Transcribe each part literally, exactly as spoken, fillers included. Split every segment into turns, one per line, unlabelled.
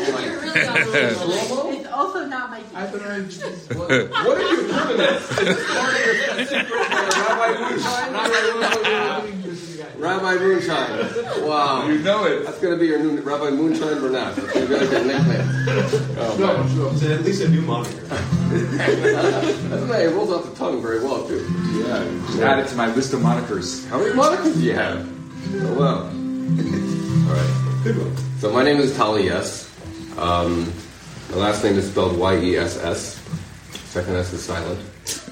Mike.
You're really not really
Shlomo?
It's also not Mikey.
I thought I just...
What, what are you doing this? Is this part of your secret uh, Rabbi Moonshine? Rabbi Moonshine? Rabbi Moonshine. Wow.
You know it.
That's going to be your new Rabbi Moonshine Bernat. That's going to be like your nickname. Oh,
No, sure.
So at least a new moniker.
That's nice. It rolls off the tongue very well, too.
Yeah, just add it to my list of monikers.
How many monikers do you have? Oh, wow. All right.
Good one.
So my name is Tali Yes. Um, my last name is spelled Y E S S. Second S is silent.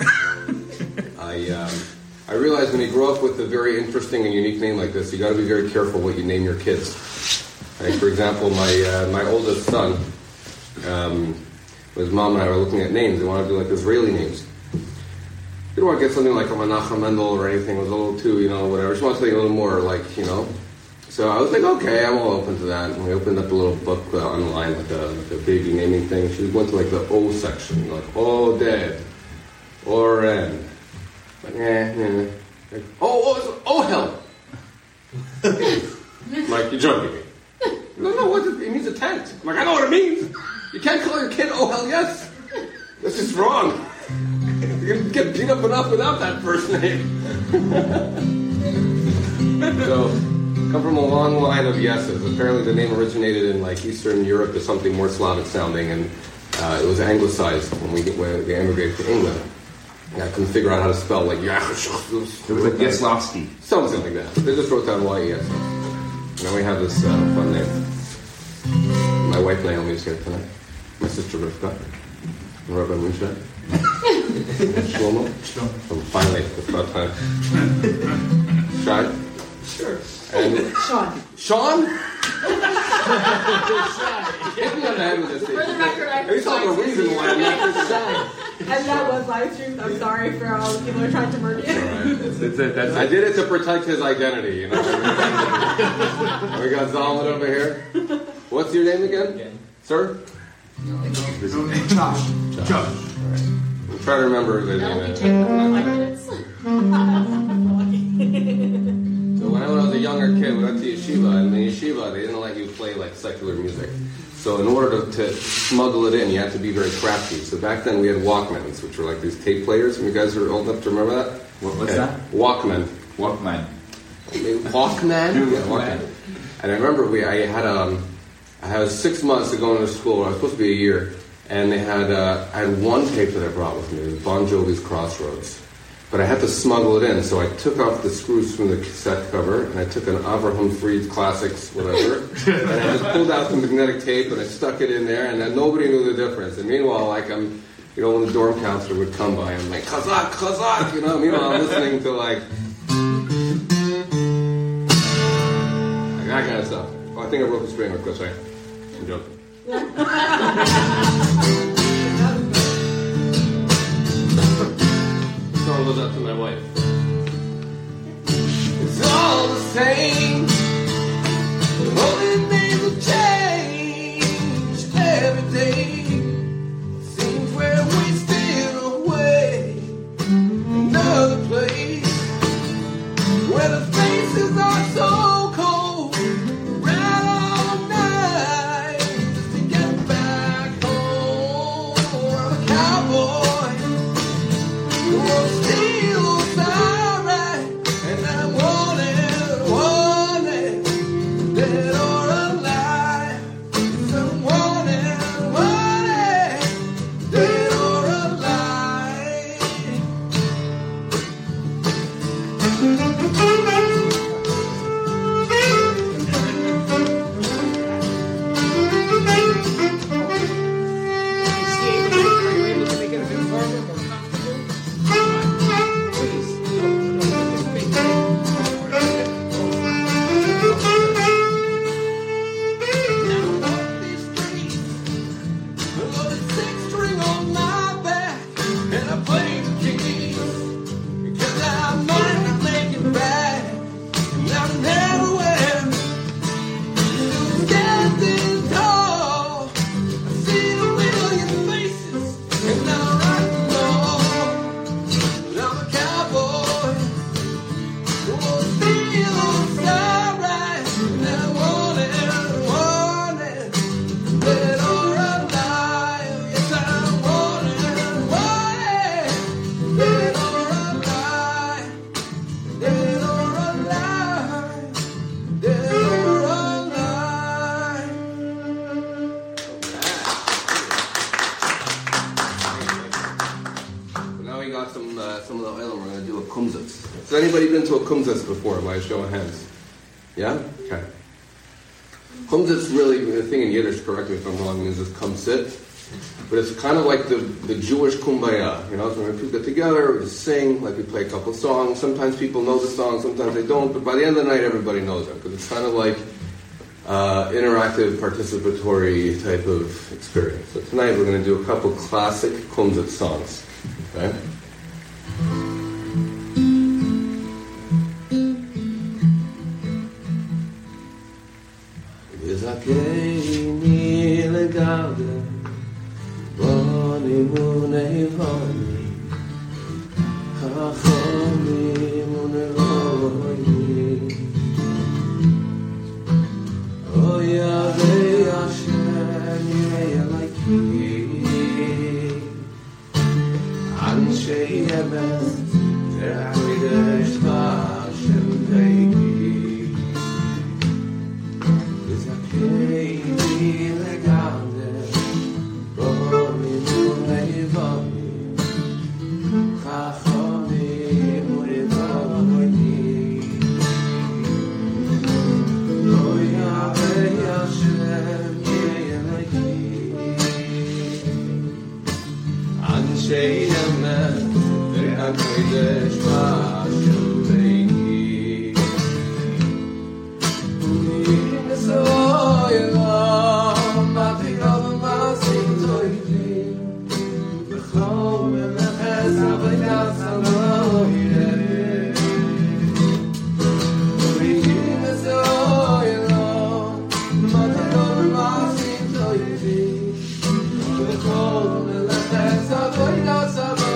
I um, I realized when you grow up with a very interesting and unique name like this, you got to be very careful what you name your kids. Like, for example, my uh, my oldest son, um, his mom and I were looking at names. They wanted to do like Israeli names. You don't want to get something like a Menachem Mendel or anything. It was a little too, you know, whatever. Just want something a little more like, you know. So I was like, okay, I'm all open to that. And we opened up a little book uh, online, like a, like a baby naming thing. She went to like the O section, like O dead, Oren. Like, eh, eh. Like, oh, oh, oh hell. Like, you're joking me. No, no, what is it? It means a tent. I'm like, I know what it means. You can't call your kid oh hell yes. This is wrong. You're going to get beat up enough without that first name. So, come from a long line of yeses. Apparently the name originated in like Eastern Europe as something more Slavic sounding, and uh, it was anglicized when we, when we emigrated to England. And I couldn't figure out how to spell like Yash.
It was like Yeslovsky.
Something like that. They just wrote down Y E S. And now we have this uh, fun name. My wife Naomi is here tonight. My sister Rivka. And Rabbi Moonshine. Shlomo. Shlomo. Oh, finally, it's about time. Shai. Sure. And
Sean.
Sean? Get me on the head with this thing.
For the record, I
There's not a reason why I'm not this Sean.
And that was live streamed. I'm sorry for all the people who are trying to murder you.
All right.
That's it. That's
I
it.
did it to protect his identity, you know. And we got Zalman over here. What's your name again?
Again.
Sir?
No, no, Josh. Josh.
I'm trying to remember the
That only
name.
takes about five minutes.
So when I was a younger kid, we went to yeshiva, and in yeshiva, they didn't let you play like secular music. So in order to, to smuggle it in, you had to be very crafty. So back then we had Walkmans, which were like these tape players. And you guys are old enough to remember that?
What, what's
Okay.
that?
Walkman.
Walkman.
Walkman? Yeah, Walkman. And I remember we, I had um, I had six months to go into school. I was supposed to be a year, and they had uh, I had one tape that I brought with me. It was Bon Jovi's Crossroads, but I had to smuggle it in. So I took off the screws from the cassette cover, and I took an Avraham Fried Classics, whatever, and I just pulled out the magnetic tape and I stuck it in there, and then nobody knew the difference. And meanwhile, like I'm, you know, when the dorm counselor would come by, I'm like Chazak, Chazak, you know. Meanwhile, I'm listening to like. That kind of stuff. Oh, I think I broke the string. Go sorry. I'm joking. This song goes out to my wife. It's all the same. The only things will change every day. Seems we're wasting away. Another place where the faces are so. Still alright, and I want it, want kumzitz. Has anybody been to a kumzitz before? By a show of hands. Yeah? Okay. Kumzitz really, the thing in Yiddish, correct me if I'm wrong, means just come sit. But it's kind of like the, the Jewish kumbaya. You know, so when people get together, we just sing, like we play a couple songs. Sometimes people know the songs, sometimes they don't. But by the end of the night, everybody knows them. Because it's kind of like uh, interactive, participatory type of experience. So tonight we're going to do a couple classic kumzitz songs. Okay? V'zakeini legavde Boni munei voni Chachoni munei Oya vei Hashem yirei Eloki Anshei emes Terach Hashem veiki V'zakeini legavde Boni munei voni Chachoni munei voni Oya vei Hashem yirei Eloki Anshei emes Terach Hashem veiki So you know, my big other massing toy, the home and the hands of a gas and the so you know, my big other massing toy, the home and the hands of a gas and the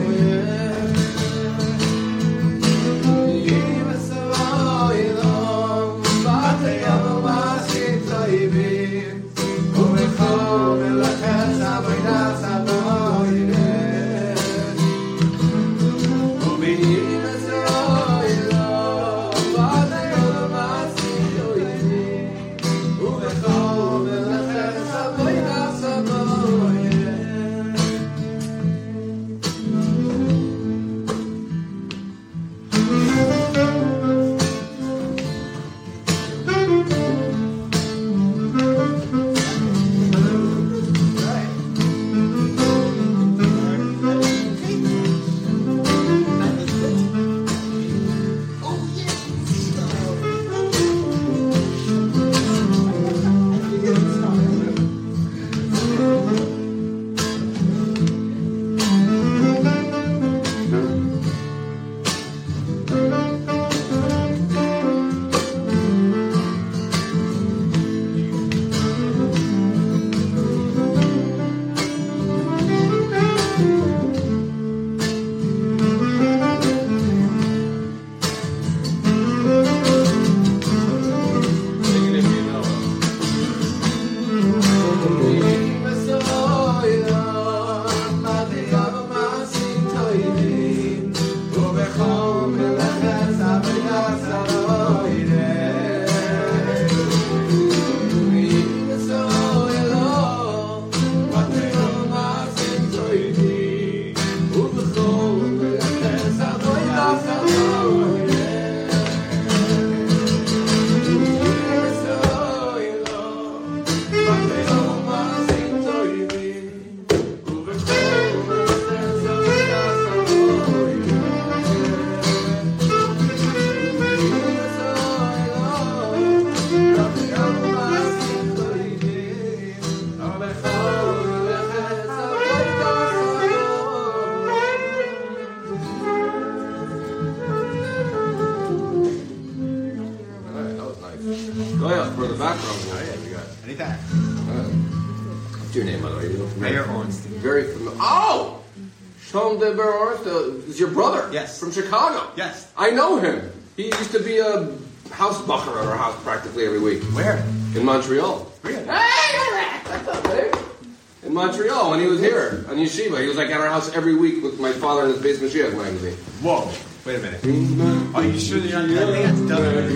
For the background, oh, yeah, you got it.
Anytime.
Uh, what's your name, by the way? You know,
Mayor Ornstein.
Very familiar. Oh! Sean de Ornstein is your brother.
Yes.
From Chicago.
Yes.
I know him. He used to be a house bucker at our house practically every week.
Where?
In Montreal.
Really?
Hey, what's up, babe? In Montreal, when he was here on Yeshiva. He was like at our house every week with my father in his Beis Mashiach magazine.
Whoa. Wait a minute. Are you sure that you're not going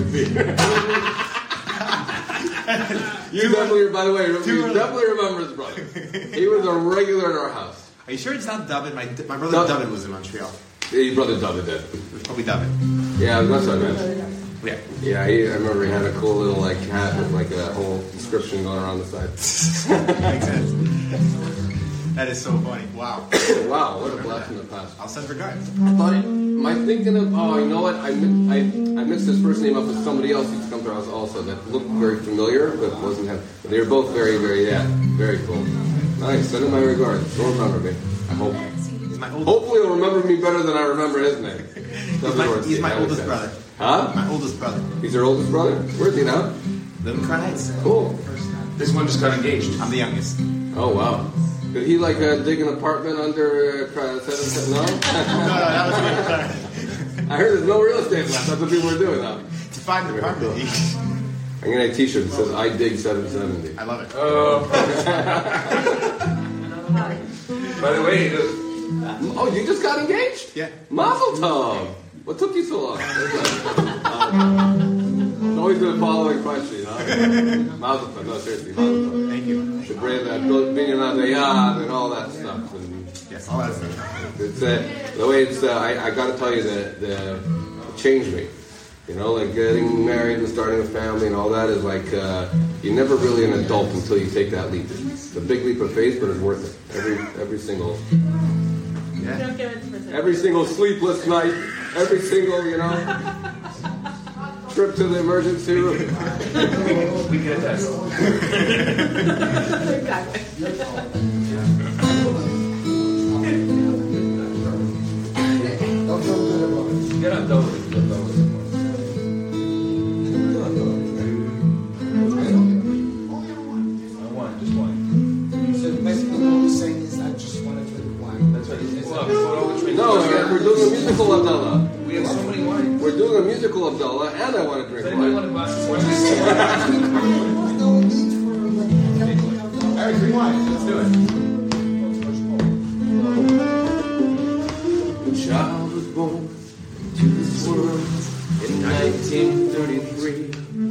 to
You definitely, by the way, you definitely remember his brother. He was a regular at our house.
Are you sure it's not David? My, my brother
No.
David was in Montreal.
Your brother David did.
Probably David.
Yeah, that's what I meant.
Yeah.
Yeah, he, I remember he had a cool little like hat with like a whole description going around the side.
Makes sense. That is so funny. Wow.
Wow, what a blast from the past.
I'll send regards.
I thought, it, am I thinking of, oh, you know what? I, mi- I, I mixed his first name up with somebody else who's come to us also that looked very familiar, but wasn't him. They were both very, very, yeah, very cool. Nice, send him my regards. Don't remember me. I hope.
He's my oldest,
Hopefully he'll remember me better than I remember his name.
he's my, he's my oldest brother.
Huh?
My oldest brother.
He's your oldest brother? Where's he now?
Living Crown Heights.
Cool.
This one just got engaged.
I'm the youngest.
Oh, wow. Did he like uh, dig an apartment under uh, seven, seven, no?
No, no, that was my brother.
I heard there's no real estate left. That's what people are doing now.
To find the apartment.
I'm going to have a t-shirt that says, I dig seven seventy.
I love it.
Oh. By the way, uh,
Oh, you just got engaged?
Yeah.
Mazel tov. What took you so long? It's always the following question, you know? Mazel tov. No, seriously, mazel tov.
Thank you.
The brand that being on the yacht and all that stuff. And
Yes, all that stuff.
it's, uh, the way it's, uh, I, I got to tell you that the, it changed me. You know, like getting married and starting a family and all that is like, uh, you're never really an adult until you take that leap. It's a big leap of faith, but it's worth it. Every, every single...
Yeah.
Don't give it to
Every single sleepless night, every single, you know, trip to the emergency room.
we can attest.
Exactly.
You're not done with it. You're done with it. I want just one.
So basically what we're saying is I just want to drink wine.
That's what it is. Well, we want all the drinks.
No, we're doing a musical Abdullah.
We have so many wines.
We're doing a musical Abdullah, and I want to drink
Does anybody want
wine.
a glass of wine?
There's no need for like everything else.
All right, drink wine. Let's do it.
A child was born to this world in nineteen thirty-three.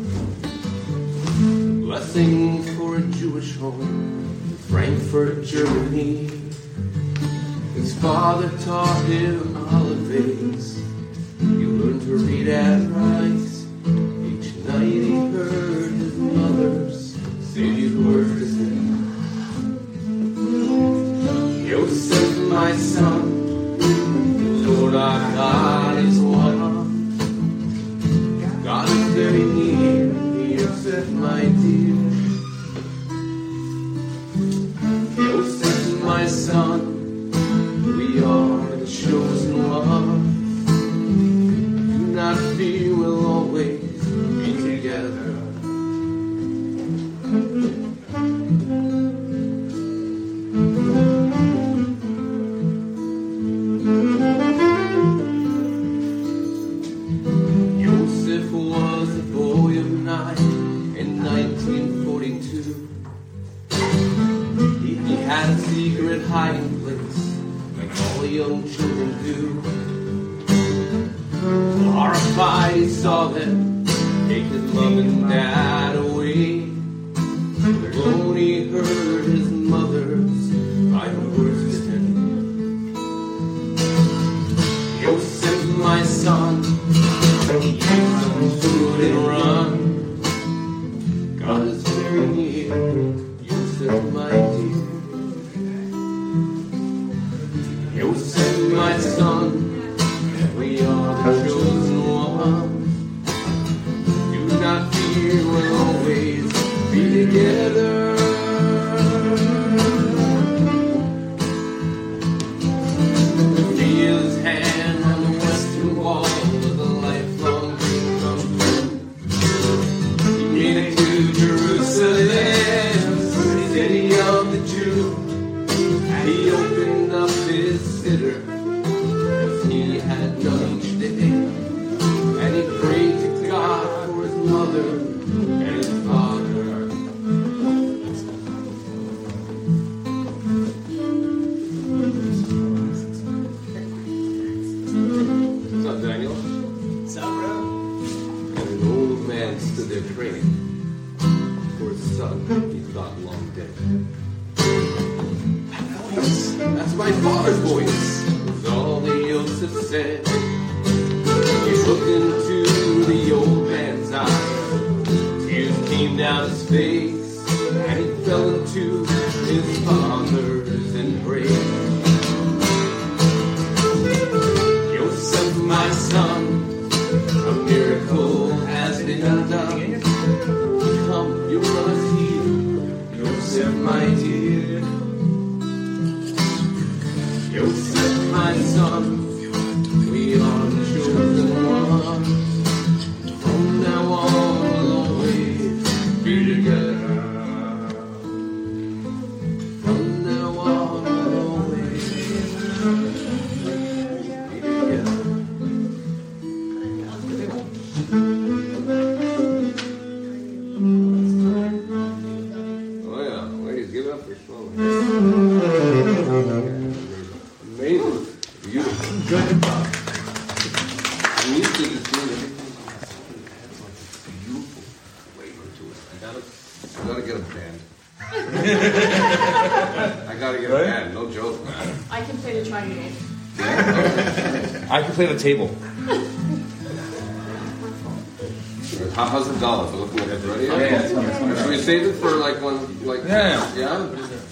Blessing for a Jewish home in Frankfurt, Germany. His father taught him holidays. He learned to read and write. Each night he heard his mother's say these words to him. Yosef, my son, Lord our God is one. God is very near, Yosef, my dear. Yosef, my son, we are the chosen one. Do not fear, we'll always be together. Yosef was a boy of nine in nineteen forty-two. He, he had a secret hiding place, like all young children do. Horrified, he saw them take his mom and dad away. Alone he heard his mother's final words to him. Yosef, my son, eat some food and run. God is very near, Yosef, my dear. Yosef, my son, we are the chosen ones. Do not fear, we'll always be together. Feel his hand on the western wall with a lifelong dream come true. He made it to Jerusalem, city of the Jew. He opened up his sitter, as he had done each day, and he prayed to God for his mother and his father. What's up, Daniel?
What's up, bro?
And an old man stood there praying for his son he thought long dead. That's my father's voice, was all the Yosef said. my dear. Joseph, my son, we are the chosen one. From now on, we'll always be together. From now on, we'll always be together. Oh yeah, ladies, give it up for Shlomo. Amazing, beautiful, good. I'm used to just doing everything. It has like this beautiful flavor to it. I gotta, I gotta get a band. I gotta get a band. No joke, man.
I can play the triangle.
I can play the table.
How, how's the dollar? So looking like it's ready.
Yeah, yeah, it's fine, it's fine.
Should we save it for like one, like
Yeah.
yeah?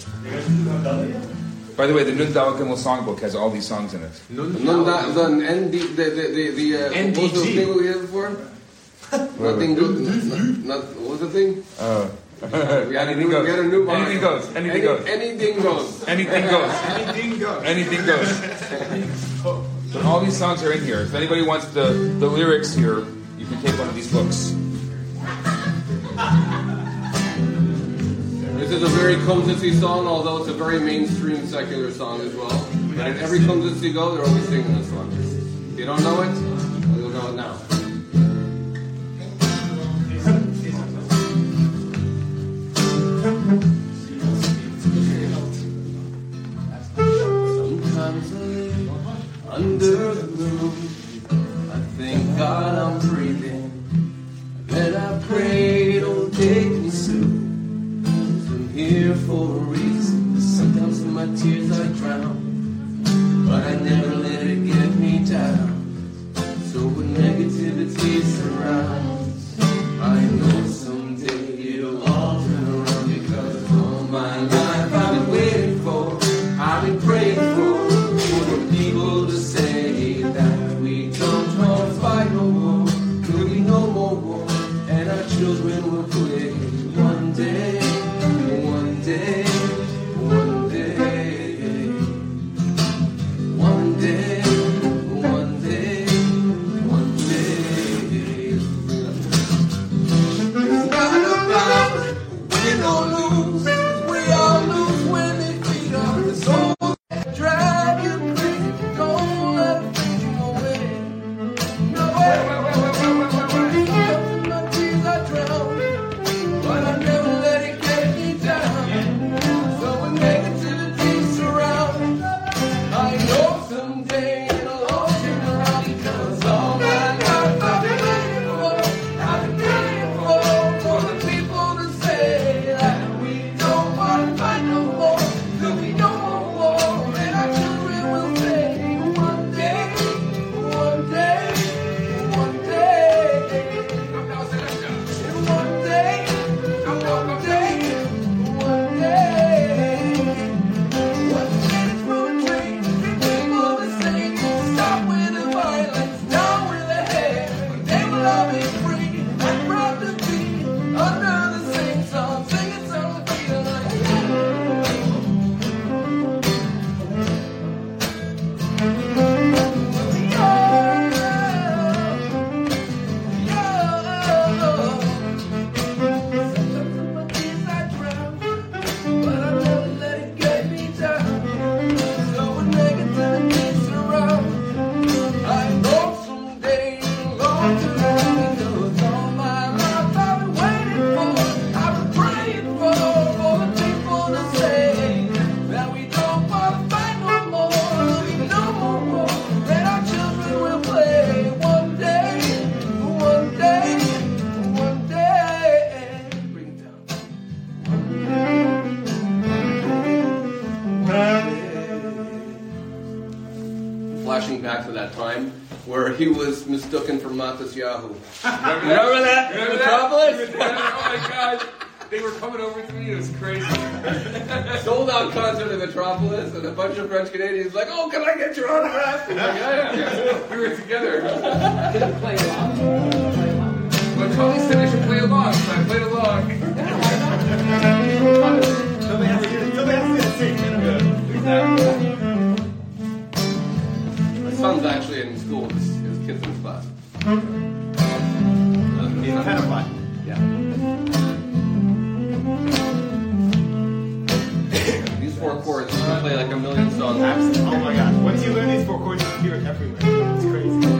By the way, the Nun Dalek Gimel songbook has all these songs in it.
No, the the N D the the the, the uh,
N D G.
what was the thing we had before? Nothing good. Not, not what was the thing?
Uh,
We had a
anything
new,
goes.
we had a new one.
Anything goes. Anything
Any,
goes.
Anything goes.
Anything goes.
Anything goes.
Anything goes. So all these songs are in here. If anybody wants the, the lyrics here, you can take one of these books.
This is a very Kumsitsi song, although it's a very mainstream secular song as well. But in every Kumsitsi go, they're always singing this one. If you don't know it, well, you'll know it now. Sometimes I live under the moon. I thank God I'm breathing. And I pray it'll take me soon. I'm here for a reason. Sometimes in my tears I drown, but I never let it get me down. So when negativity surrounds, I know someday it'll all turn around. Because all my life I've been waiting for, I've been praying for, for the people to say that we don't want to fight no more. There'll be no more war, and our children will play one day, one day, one day, one day, one day, one day. It's not about win or lose, we all lose when they feed on the souls that drive you crazy. Don't let it take you away. No way. My tears I drown, but I never let it get me down. So when negativity surrounds, I know someday it'll all turn around. Because all my life I've been waiting for, I've been waiting for, for the people to say that we don't want to fight no more. There'll be no more war, and our children will say one day, one day, one day. One day, one day, one day. One day for a dream, people to say, stop with the violence, down with the hate. They will all be free, and proud to be under the same song, singing songs, feeling like flashing back to that time where he was mistaken for Matisyahu.
Remember that?
Remember Metropolis?
Oh my God. They were coming over to me. It was crazy.
Sold out concert in Metropolis, and a bunch of French Canadians like, "Oh, can I get your autograph?" I'm like, yeah, yeah. We were together.
Did it play along? Play along?
But Tony said I should play along, so I played along.
So they have
four chords, you can play like a million songs.
Absolutely. Oh my gosh. Once you learn these four chords, you can hear it everywhere. It's crazy.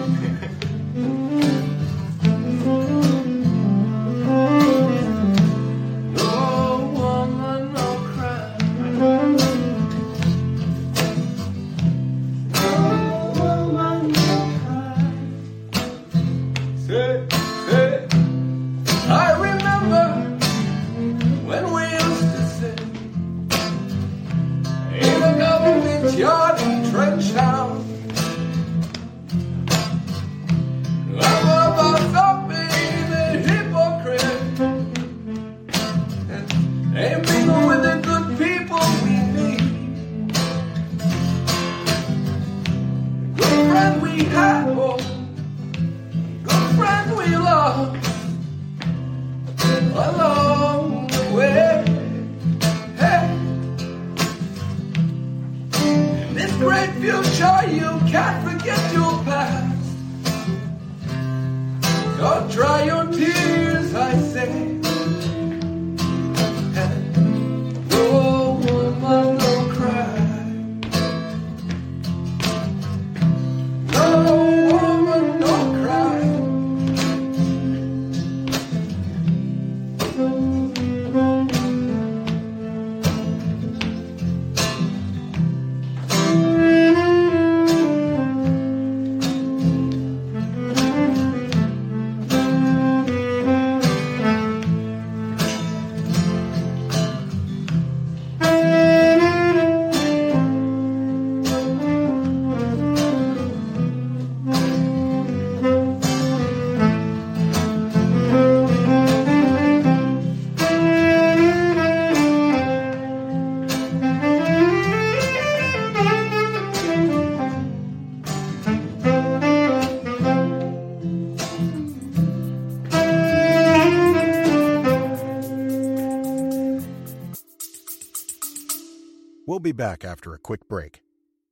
We'll be back after a quick break.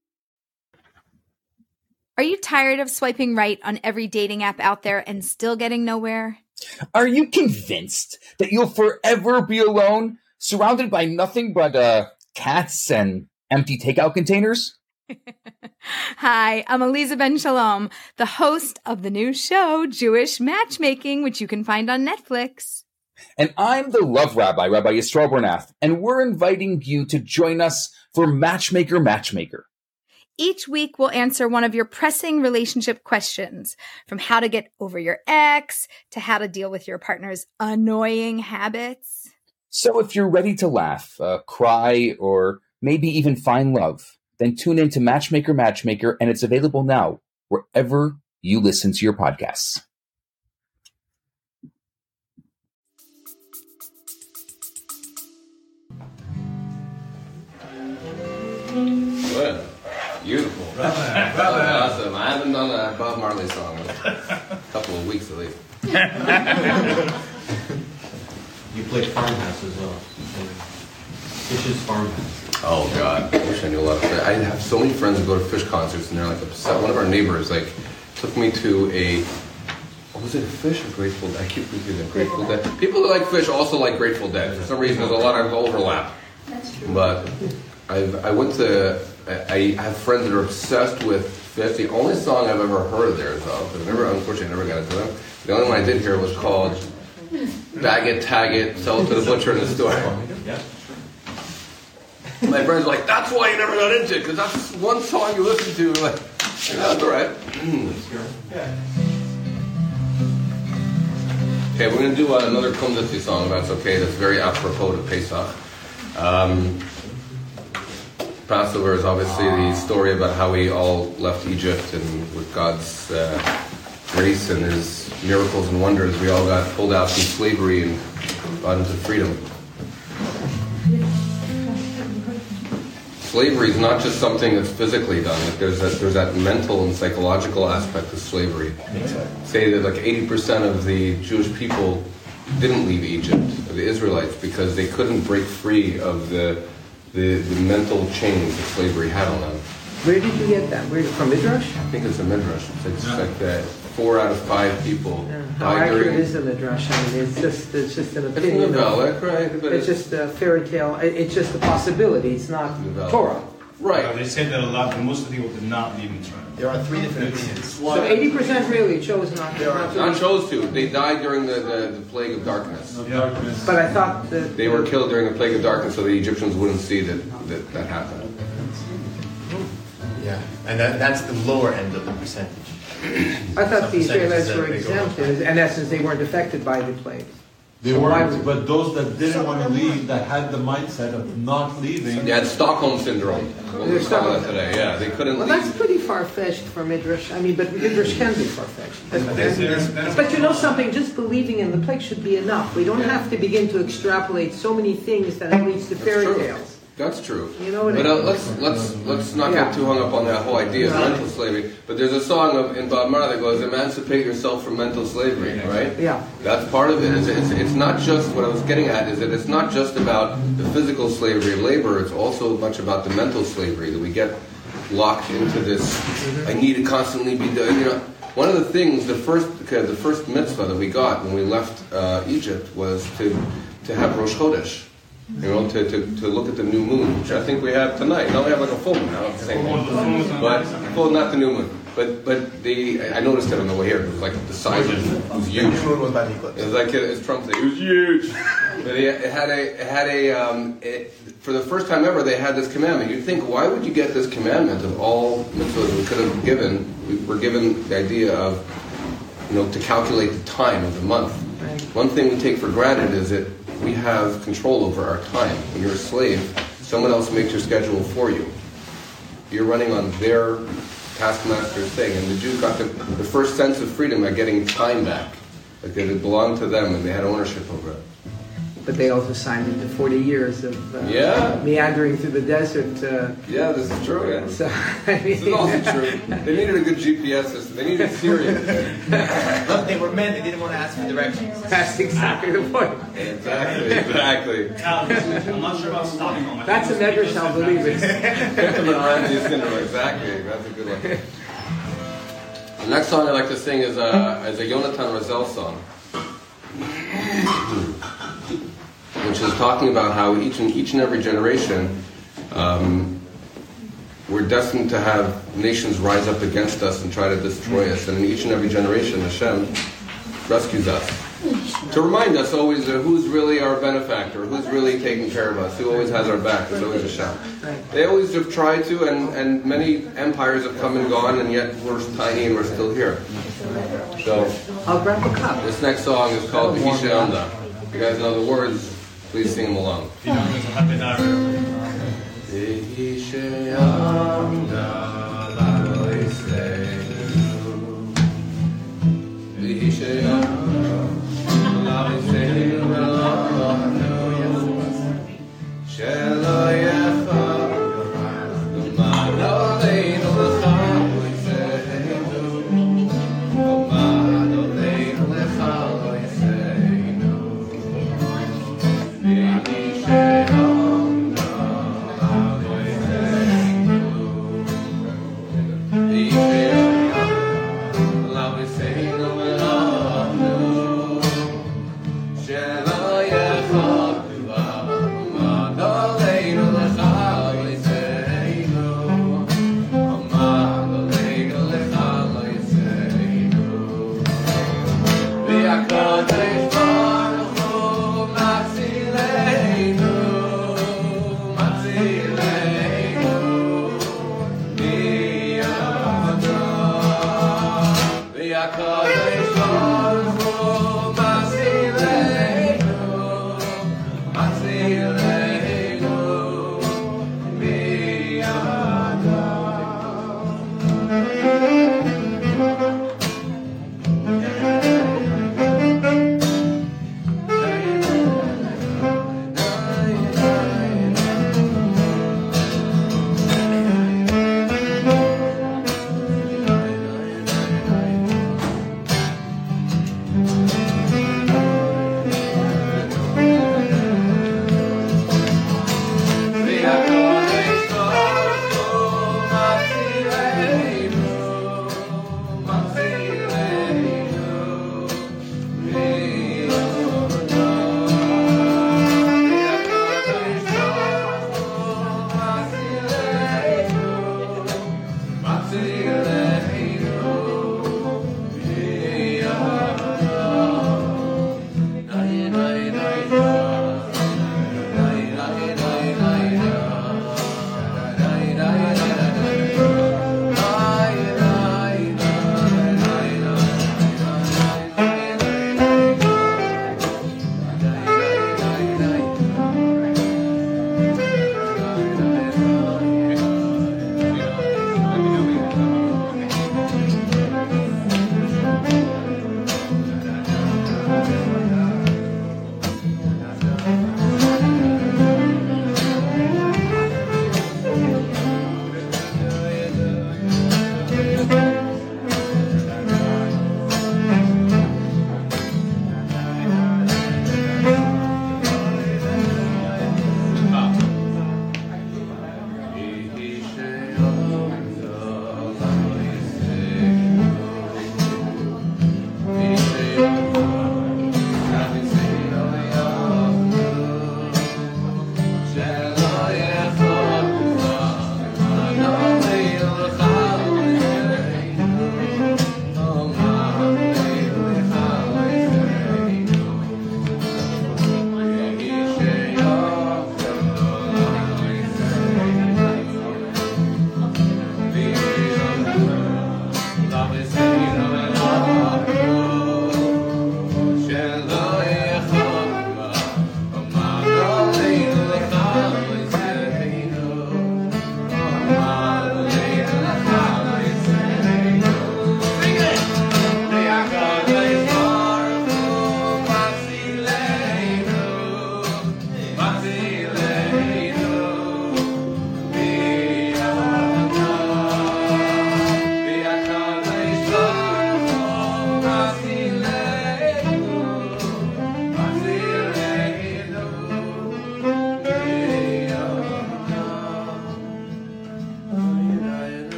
Are you tired of swiping right on every dating app out there and still getting nowhere?
Are you convinced that you'll forever be alone, surrounded by nothing but uh, cats and empty takeout containers?
Hi, I'm Eliza Ben Shalom, the host of the new show, Jewish Matchmaking, which you can find on Netflix.
And I'm the love rabbi, Rabbi Yisrael Bernath, and we're inviting you to join us for Matchmaker Matchmaker.
Each week, we'll answer one of your pressing relationship questions, from how to get over your ex to how to deal with your partner's annoying habits.
So if you're ready to laugh, uh, cry, or maybe even find love, then tune in to Matchmaker Matchmaker, and it's available now wherever you listen to your podcasts.
Good. Beautiful. That was awesome. I haven't done a Bob Marley song in a couple of weeks at least.
You played Farmhouse as well. Fish's Farmhouse.
Oh God, I wish I knew a lot of fish. I have so many friends who go to Fish concerts and they're like upset. One of our neighbors like took me to a, what was it, a Fish or Grateful Dead? I keep confusing Grateful Dead. People who like Fish also like Grateful Dead. For some reason there's a lot of overlap.
That's true.
But I've, I went to, I, I have friends that are obsessed with Fish. The only song I've ever heard of theirs though, because I never, unfortunately I never got into them. The only one I did hear was called Bag It, Tag It, Sell It to the Butcher in the Store.
Yeah.
My friends are like, that's why you never got into it, because that's one song you listen to. Like, yeah, that's all right. Mm. Okay, we're going to do uh, another Kundasi song, if that's okay. That's very apropos to Pesach. Um, Passover is obviously the story about how we all left Egypt, and with God's uh, grace and His miracles and wonders, we all got pulled out from slavery and got into freedom. Slavery is not just something that's physically done. Like there's that there's that mental and psychological aspect of slavery. Say that like eighty percent of the Jewish people didn't leave Egypt, of the Israelites, because they couldn't break free of the the, the mental chains that slavery had on them.
Where did you get that? Where from Midrash?
I think it's a Midrash. It's like, it's like that four out of five people
Yeah. How
die
accurate
during.
is the midrash? I mean, it's just it's just an
It's
opinion. of-
novella, right? But
It's just a fairy tale. It- It's just a possibility. It's not
Novella.
Torah.
right.
They said that a lot, but most of the people did not leave Mitzrayim.
There are three different opinions.
So eighty percent really chose not to. Not
Not
to
chose to. They died during the, the, the plague of darkness.
but I thought that
They were killed during the plague of darkness, so the Egyptians wouldn't see that that, that happened.
Yeah, and that, that's the lower end of the percentage.
I thought the
Some percentages
Israelites
that
were
they go up.
exempted. In essence, they weren't affected by the plague.
They
So why
weren't,
would-
but those that didn't want to leave, that had the mindset of not leaving.
They had Stockholm syndrome. What we
They're
call
Stockholm-
that today. Yeah, they couldn't
Well, that's
leave.
pretty far-fetched for Midrash. I mean, but Midrash can be far-fetched.
That's- that's- that's-
But you know something? Just believing in the plague should be enough. We don't have to begin to extrapolate so many things that it leads to fairy
true.
tales.
That's true.
You know what
but
I
uh,
mean?
let's let's let's not
Yeah.
get too hung up on that whole idea of
No.
mental slavery. But there's a song of, in Bob Marley that goes, "Emancipate yourself from mental slavery." Right?
Yeah.
That's part of it. It's, it's, it's not just what I was getting at. Is that it's not just about the physical slavery of labor. It's also much about the mental slavery that we get locked into this. I need to constantly be doing. You know, one of the things, the first okay, the first mitzvah that we got when we left uh, Egypt was to to have Rosh Chodesh. You know, to, to, to look at the new moon, which I think we have tonight. Now we have like a full moon now, it's the same thing. But, well, not the new moon. But but the I noticed it on the way here. It was like the size of it, it was huge.
The moon was by the eclipse.
It was like as Trump said, it was huge. But it, it had a it had a um, it, for the first time ever they had this commandment. You'd think, why would you get this commandment of all mitzvahs we could have given? We were given the idea of, you know, to calculate the time of the month.
Right.
One thing we take for granted is that we have control over our time. When you're a slave, someone else makes your schedule for you. You're running on their taskmaster's thing. And the Jews got the, the first sense of freedom by getting time back. Like it belonged to them and they had ownership over it.
But they also signed into forty years of uh,
Yeah.
meandering through the desert. Uh,
Yeah, this is true. Yeah.
so, I mean,
This is also true. They needed a good G P S system. They needed Sirius.
Look, they were men, they didn't want to ask for directions.
That's exactly the point.
Exactly, exactly.
I'm not sure about Stockholm. I think
That's a
it's
Medrash,
because
I'll
of
believe it.
Ramsey syndrome, exactly. That's a good one. The next song I like to sing is a, is a Yonatan Razel song, which is talking about how each and each and every generation, um, we're destined to have nations rise up against us and try to destroy us. And in each and every generation, Hashem rescues us. To remind us always of who's really our benefactor, who's really taking care of us, who always has our back. It's always Hashem. They always have tried to, and, and many empires have come and gone, and yet we're tiny and we're still here. So,
I'll grab a cup.
this next song is called Vihishe Amda. If you guys know the words, please sing them along. Vihishe Amda Lo Yisraelu. Vihishe Amda Lo Yisraelu Eloheinu. Shelo Yecha L'man Aleinu L'cha Lo Yisraelu. L'man Aleinu L'cha Lo Yisraelu. Vihishe Amda Lo Yisraelu.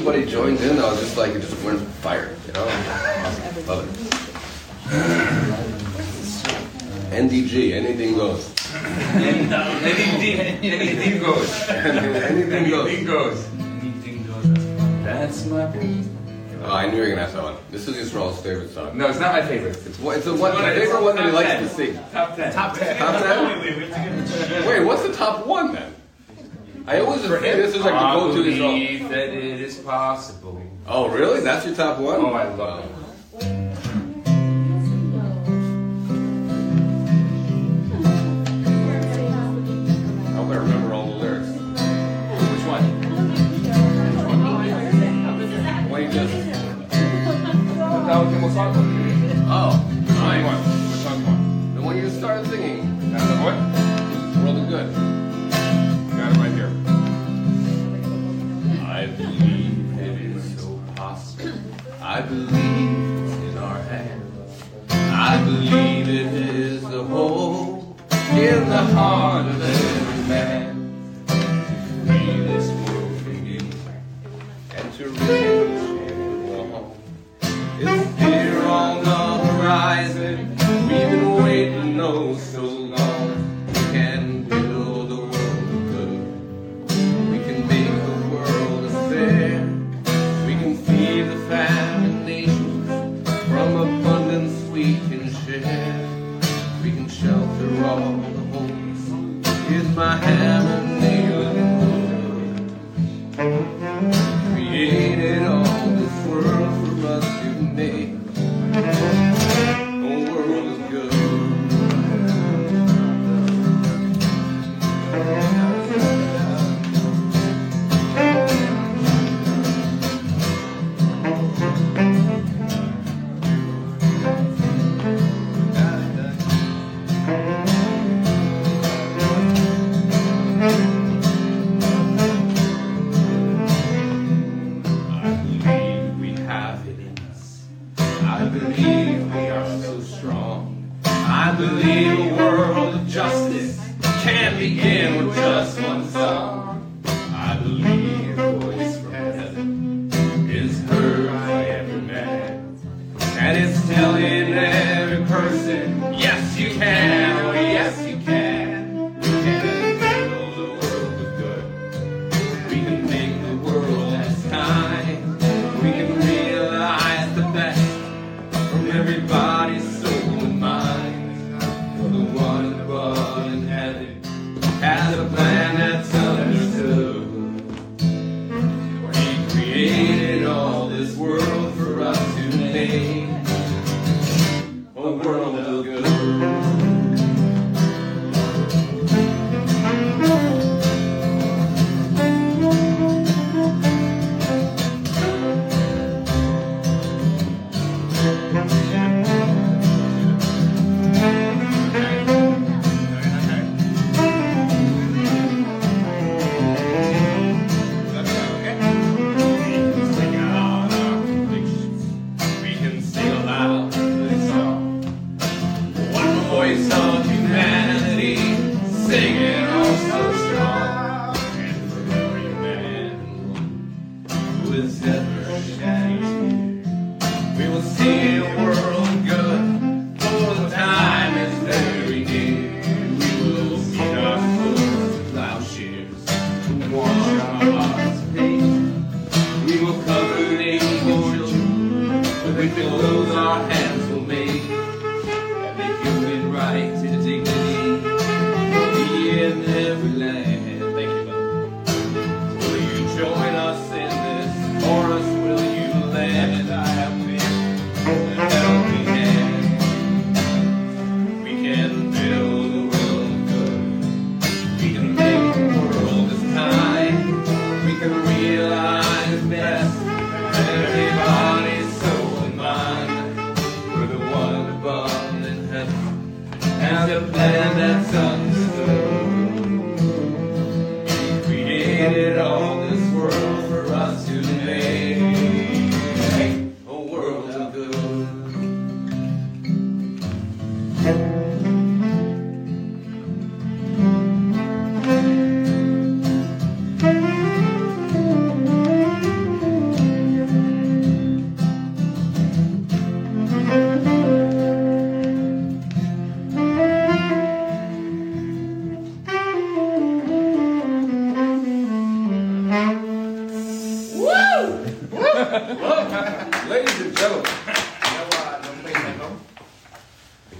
everybody joined in, I was just like, it just went fire, you know? Awesome. Love it. N D G, anything goes.
Anything, anything goes.
Anything goes.
Anything goes. Anything goes. That's my baby.
Oh, I knew you were gonna have that one. This is Yisrael's favorite song.
No, it's not my favorite.
It's one. It's the one. My favorite one that he likes to sing.
Top ten.
Top ten.
Top ten. Wait, what's the top one then? I always think this is like the go-to
I
Yisrael.
believe that it is possible.
Oh, really? That's your top one?
Oh, I love it.
I hope I remember all the lyrics.
Which one?
What do you just?
That was the most song.
Oh,
Which one you want? Which song you want?
the one you started singing.
That's the what?
World is good.
Got it right here.
I believe it is so possible. I believe it's in our hands. I believe it is the hope in the heart of every man. To free this world from evil and to reach everyone. It's here on the horizon. We've been waiting oh so long. We can build a world of good. We can make the world a fair. We can feed the famine nations. From abundance we can share. We can shelter all the homeless. Here's my hammer, nail, and wood. Created all this world for us to make. The world is good. I believe we have it in us. I believe we are so strong. I believe a world of justice can begin with just one song. I believe a voice from heaven is heard by every man. And it's telling every person, yes you can, oh yes you can. We can build a world of good. We can make the world less kind. We can realize the best from everybody's soul and mind. For the one above in heaven has a plan that's understood. He created all this world for us to make a world of good. We can sing aloud this song. One voice of humanity, singing oh so strong. And for every man who is ever shedding tears, we will see a world good, for the time is very near. We will see our swords and plowshares, and wash our hearts of hate. We will cover newborn children with the clothes our hands will make, and the human right to dignity will be in every land. Thank you, brother. Will you join us in this, or us will you lend a helping hand? We can build a world of good. We can make the world as kind. We can realize best everybody's soul and mind. We're the one above in heaven, and a plan that's understood. He created all this world for us to make a world of good.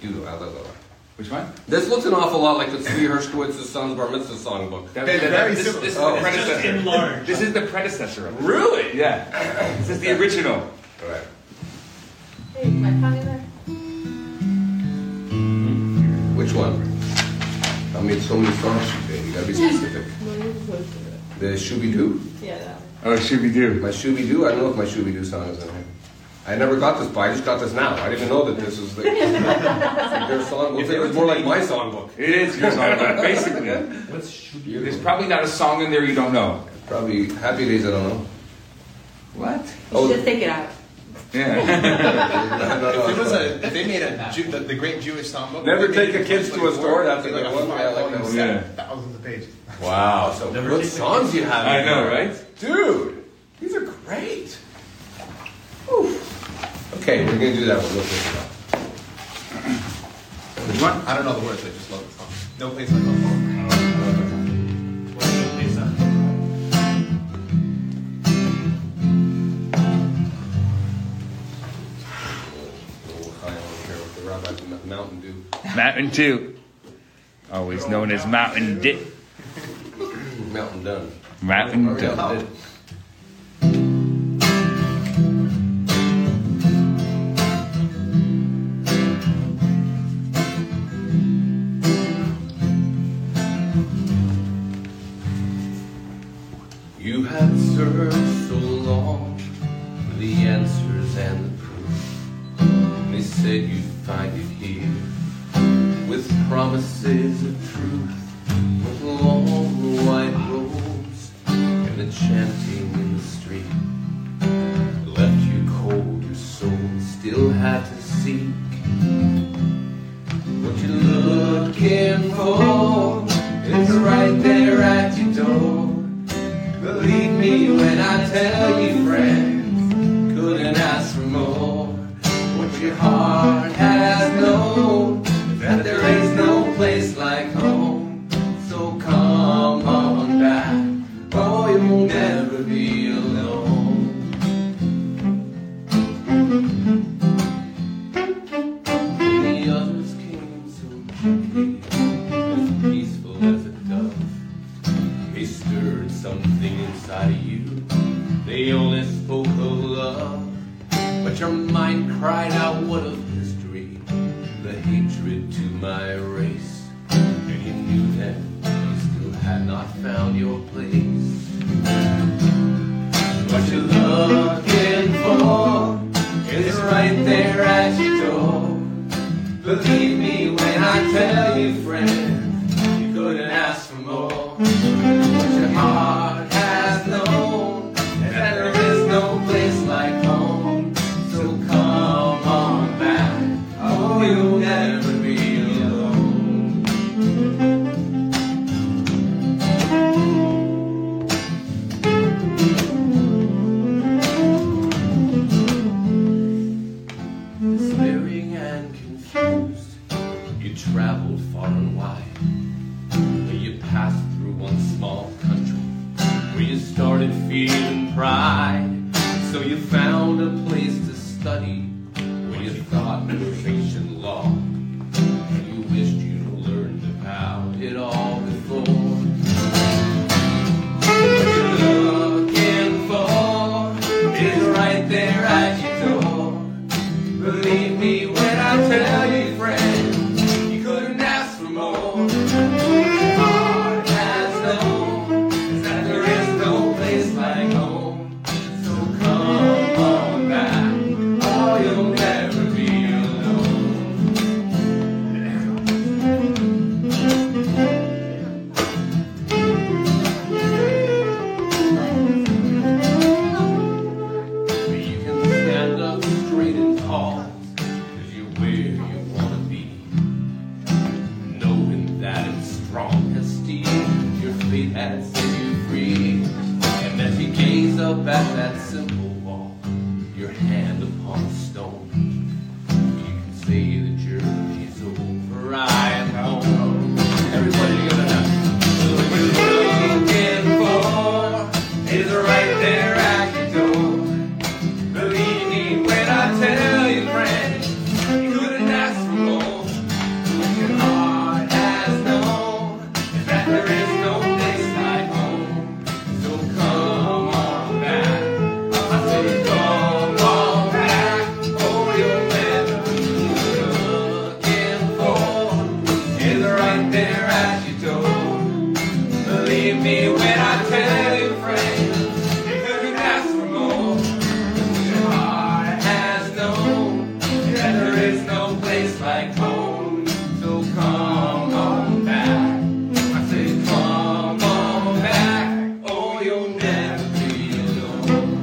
do. I love that.
Which one?
This looks an awful lot like the Tzvi Hershkowitz's son's bar mitzvah songbook.
That, that, that, this, this, this,
oh.
is the predecessor. This is the predecessor of it.
Really?
Yeah. This is the original.
All right.
Hey, my tongue in there?
Which one? I made so many songs today. You gotta be specific.
No, you're supposed to do it.
The Shooby Doo?
Yeah, that
Oh,
one.
Shooby Doo.
My Shooby Doo? I don't know if my Shooby Doo song is in here. I never got this, but I just got this now. I didn't even know that this was the, their song. Well, it was more like my songbook.
It is your songbook, basically.
What's Shooby?
There's probably not a song in there you don't know.
Probably Happy Days, I don't know.
What?
You
Oh.
should just take it out.
Yeah.
no, no, no,
If it was a, if they made a Jew, the, the Great Jewish Songbook.
Never
they
take
made
a kids
it
to a store. That's
like
a
a
good one.
five
Yeah, I like
volume
that one.
set,
Yeah.
thousands of pages.
Wow, some
Never
good
take
songs you have.
I
in
know,
there.
right?
Dude, these are great. Whew. Okay, we're gonna do that one. We'll take it out.
Which one?
I don't know the words. I just love the song. No place like home.
Mountain Dew.
Mountain Dew. Always known as Mountain Dew.
Mountain Done.
Mountain Dew.
Mountain Dew. You have searched so long for the answers and the proof. They said you'd find it here with promises of truth, with long white robes and the chanting in the street. It left you cold, your soul still had to seek. What you're looking for is right there at your door. Believe me when I tell you, friend, couldn't ask for more. What your heart has known, that there is no place like home. So come on back, oh, you'll never be alone. The others came so quickly, as peaceful as a dove. They stirred something inside of you. They only spoke of love, but your mind cried out, what of history? The hatred to my race. And you knew that you still had not found your place. What you're looking for is right there at your door. Believe me when I tell you, friend, you couldn't ask for more. What your heart has known, that there is no place like home. So come on back, oh, you'll never be alone. Despairing and confused, you traveled far and wide. You passed through one small country where you started feeling pride. So you found a place to study where you thought was ancient law. And you wished you'd learned about it all before. What you're looking for is right there at your door. Believe me when I tell you, friend, you couldn't ask for more. Up at that simple wall, your hand upon a stone. You can say the journey's over, I am home. Everybody together now. What you're looking for is right there at your door. Believe me when I tell you, friend, you couldn't ask for more. place like home. So come on back. I say come on back. Oh, you'll never be alone.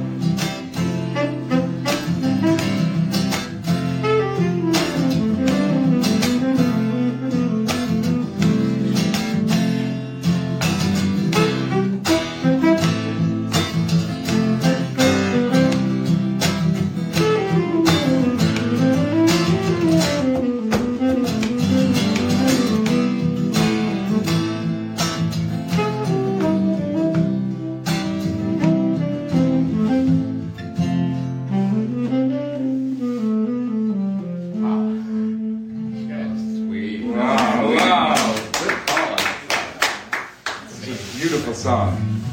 Wow, wow. Beautiful song.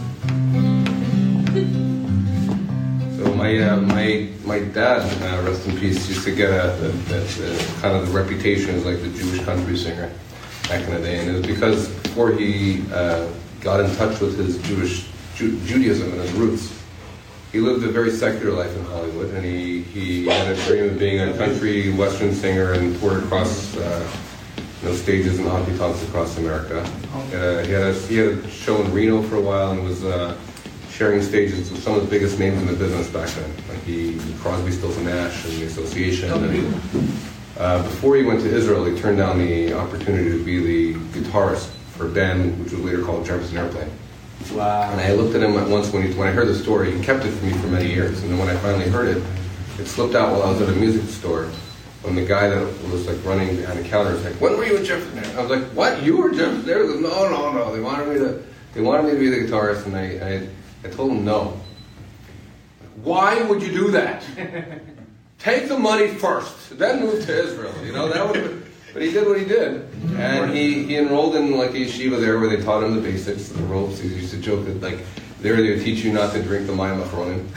So my uh, my my dad, uh, rest in peace, used to get a, a, a, a kind of the reputation as like the Jewish country singer back in the day, and it was because before he uh, got in touch with his Jewish Ju- Judaism and his roots, he lived a very secular life in Hollywood, and he, he had a dream of being a country western singer and toured across uh, you know, stages and honky tonks across America. Uh, he, had a, he had a show in Reno for a while and was uh, sharing stages with some of the biggest names in the business back then, like he, Crosby, Stills and Nash and the Association. And, uh, before he went to Israel, he turned down the opportunity to be the guitarist for a band which was later called Jefferson Airplane.
Wow.
And I looked at him at once when, he, when I heard the story. He kept it from me for many years. And then when I finally heard it, it slipped out while I was at a music store. When the guy that was like running behind the counter was like, "When were you in Jefferson Airplane?" I was like, "What? You were Jefferson Airplane?" No, no, no. They wanted me to. They wanted me to be the guitarist, and I, I, I told him no. Why would you do that? Take the money first, then move to Israel. You know that would have been. But he did what he did, and he, he enrolled in like a yeshiva there where they taught him the basics, the ropes. He used to joke that like there they would teach you not to drink the mayim achronim.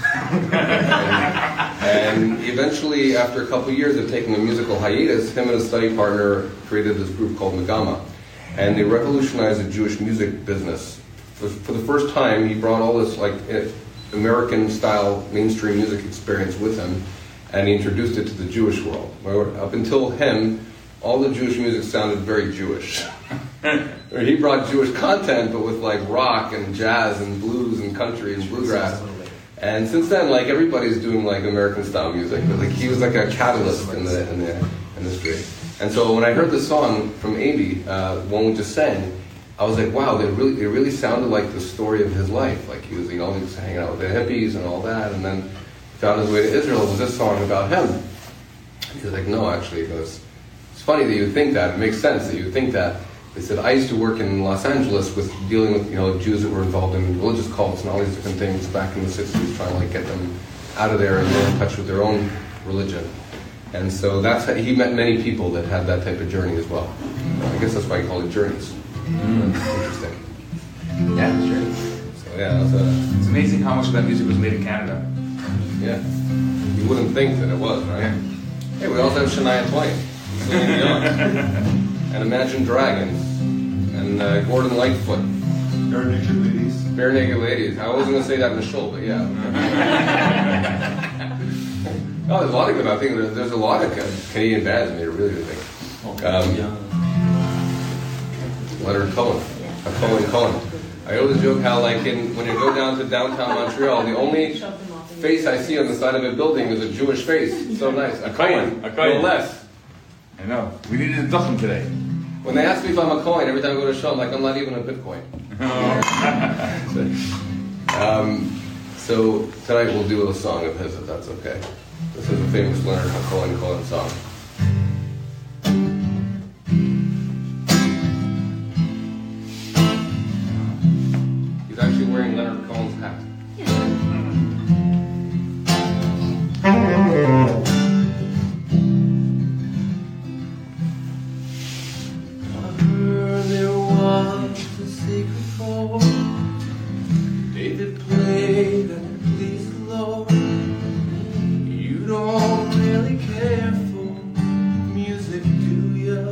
and, and eventually, after a couple of years of taking a musical hiatus, him and his study partner created this group called Megama, and they revolutionized the Jewish music business. For, for the first time, he brought all this like American-style mainstream music experience with him, and he introduced it to the Jewish world. Where up until him, all the Jewish music sounded very Jewish. He brought Jewish content, but with like rock and jazz and blues and country and bluegrass. And since then, like everybody's doing like American style music. But like he was like a catalyst in the in the industry. And so when I heard the song from Avi, uh, one we just sang, I was like, wow, they really it really sounded like the story of his life. Like he was, you know, he was hanging out with the hippies and all that, and then found his way to Israel. It was this song about him. And he was like, no, actually, it goes. It's funny that you would think that. It makes sense that you would think that. They said, I used to work in Los Angeles with dealing with, you know, Jews that were involved in religious cults and all these different things back in the sixties, trying to like get them out of there and get in touch with their own religion. And so that's how, he met many people that had that type of journey as well. I guess that's why I call it journeys. Mm. Interesting.
Yeah, sure.
So yeah, that's a,
it's amazing how much of that music was made in Canada.
Yeah. You wouldn't think that it was, right? Yeah. Hey, we also have Shania Twain. Celine Dion, and Imagine Dragons, and uh, Gordon Lightfoot.
Bare Naked Ladies.
Bare Naked Ladies. I wasn't going to say that in the show, but yeah. Oh, there's a lot of good. I think there's, there's a lot of good Canadian bands made it really good thing. Um, Leonard Cohen, a Cohen Cohen. I always joke how, like, in, when you go down to downtown Montreal, the only face I see on the side of a building is a Jewish face. It's so nice. A Cohen,
a Cohen.
No less.
I know. We needed a Duchem today.
When they ask me if I'm a coin, every time I go to a show, I'm like, I'm not even a Bitcoin. um, so tonight we'll do a song of his, if that's okay. This is a famous Leonard Cohen Cohen song. He's actually wearing Leonard Cohen's hat.
There was a secret chord David played and it pleased the Lord. You don't really care for music, do ya?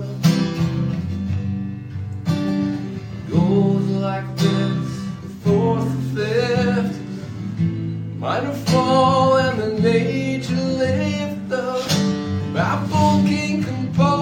Goes like this, the fourth and fifth, minor fall and the major lift. The baffled king composed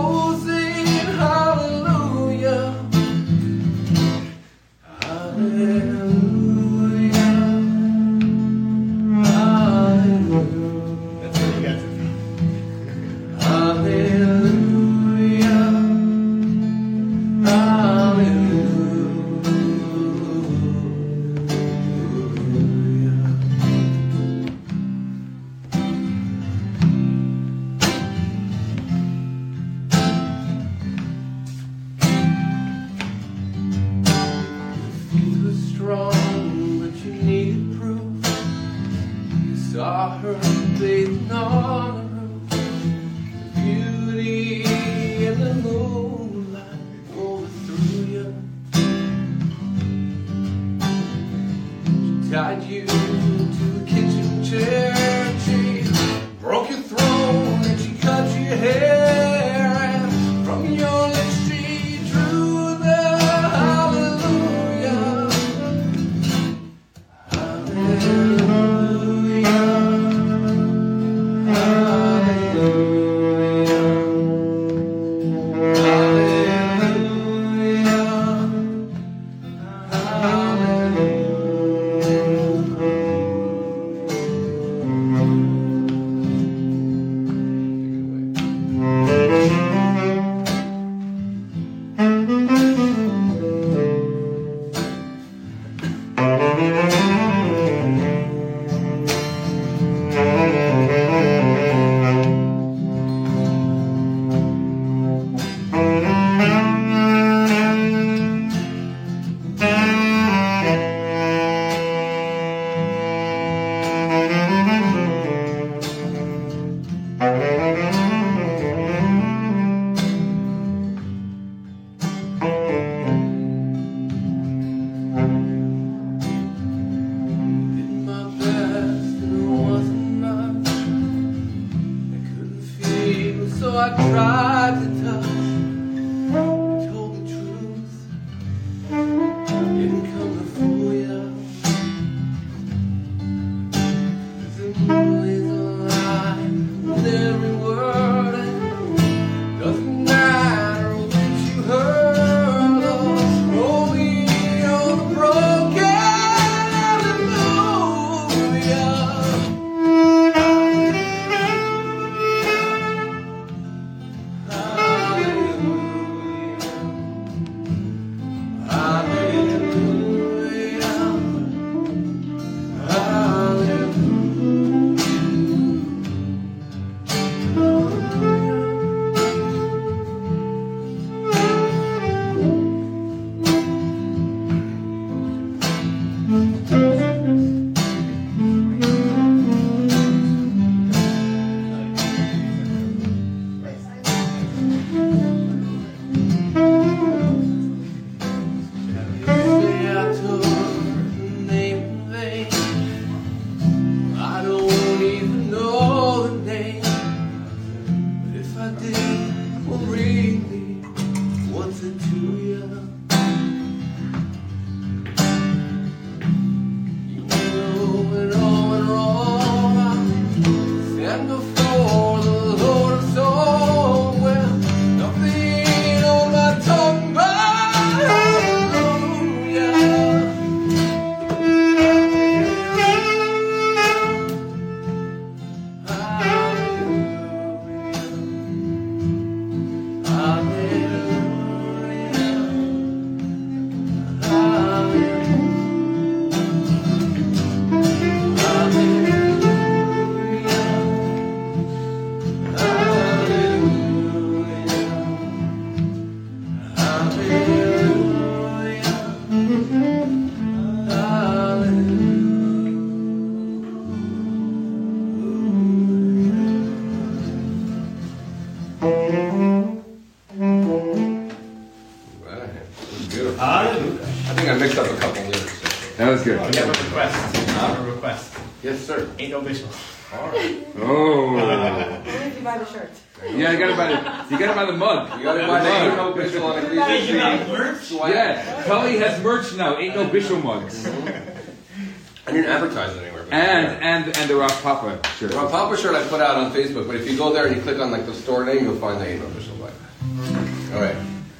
That was good.
Oh, we have a request. Uh, a request.
Yes, sir.
Ain't no visual.
All right.
Oh.
Only if you buy the shirt.
Yeah, you gotta buy the you gotta buy the mug.
You gotta buy the Ain't No Bishul on a
Hey, you got merch?
Yeah, Tully has merch now. Ain't No Bishul mugs.
I didn't advertise it anywhere.
And and and the Rock Papa shirt.
The Rock Papa shirt I put out on Facebook, but if you go there and you click on like the store name, you'll find the Ain't No Bishul mug. All right.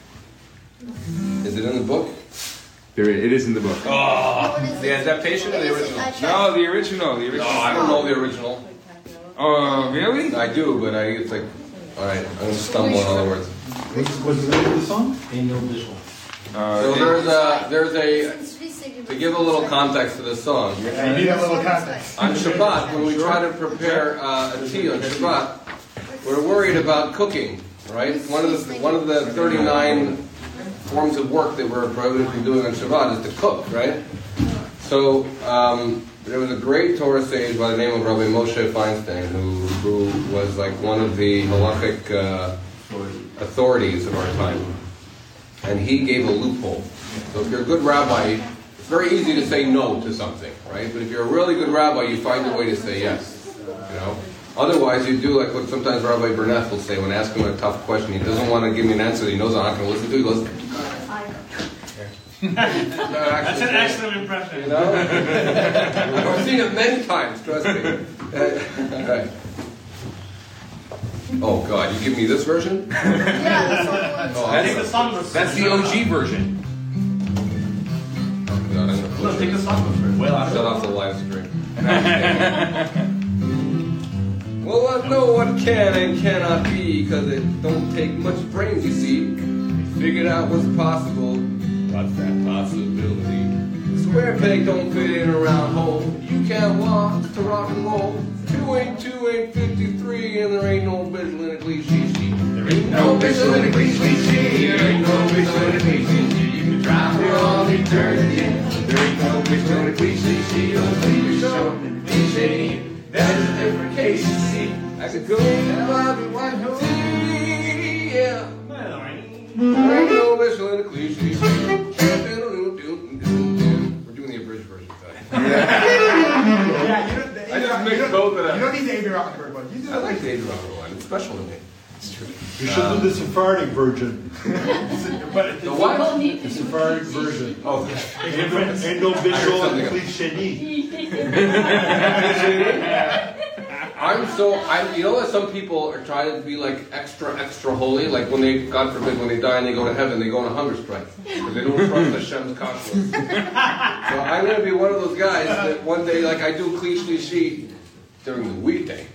Is it in the book?
There, it is in the book.
Oh, the adaptation or the original?
No, the original. The original.
No, I don't know the original.
Oh, uh, really?
I do, but I it's like, all right, I'm gonna stumble on other words.
What's, what's the name of the song? Ain't No Bishul.
Uh, so there's a there's a to give a little context to this song.
Yeah, you need a little context.
On Shabbat, when we try to prepare uh, a tea on Shabbat, we're worried about cooking, right? One of the one of the thirty-nine forms of work that we're prohibited from doing on Shabbat is to cook, right? So um, there was a great Torah sage by the name of Rabbi Moshe Feinstein, who who was like one of the halachic uh, authorities of our time, and he gave a loophole. So if you're a good rabbi, it's very easy to say no to something, right? But if you're a really good rabbi, you find a way to say yes, you know? Otherwise, you do like what sometimes Rabbi Burnett will say when I ask him a tough question. He doesn't want to give me an answer that he knows I'm not going to listen to. He goes,
That's an excellent impression.
you know? I've seen it many times, trust me. All right. Oh, God, you give me this version?
Yeah, that's what it was.
Oh,
I think the song was...
That's the O G version.
Oh, God, I'm gonna
No, take the song first. Well,
Shut off the live stream. Well, I know what can and cannot be, because it don't take much brains, you see. Figured out what's possible. What's that possibility? Square peg don't fit in a round hole. You can't walk to rock and roll. Two ain't two ain't fifty-three, and there ain't no bitch in a cliche sheet. There ain't no bitch in a cliche sheet. There ain't no bitch in a cliche sheet. You can drive for all eternity. There ain't no bitch in a cliche sheet. Don't leave your show in cliche. That's a different case, you see. I could go and Bobby White House, yeah. There ain't no bitch in a cliche sheet. We're doing the abridged version today.
Yeah, you don't,
I just mixed both of them.
You don't need the Adrian Rockenberg one. You do
I like the Adrian Rockenberg one. It's special to me. It's true.
You should
Um,
do the Sephardic version.
But
The what?
The Sephardic version.
Oh,
Ain't no, ain't no visual cliche.
I'm so I. You know that some people are trying to be like extra, extra holy. Like when they, God forbid, when they die and they go to heaven, they go on a hunger strike because they don't trust Hashem's kashrus. So I'm going to be one of those guys that one day, like I do cliche sheet during the weekday.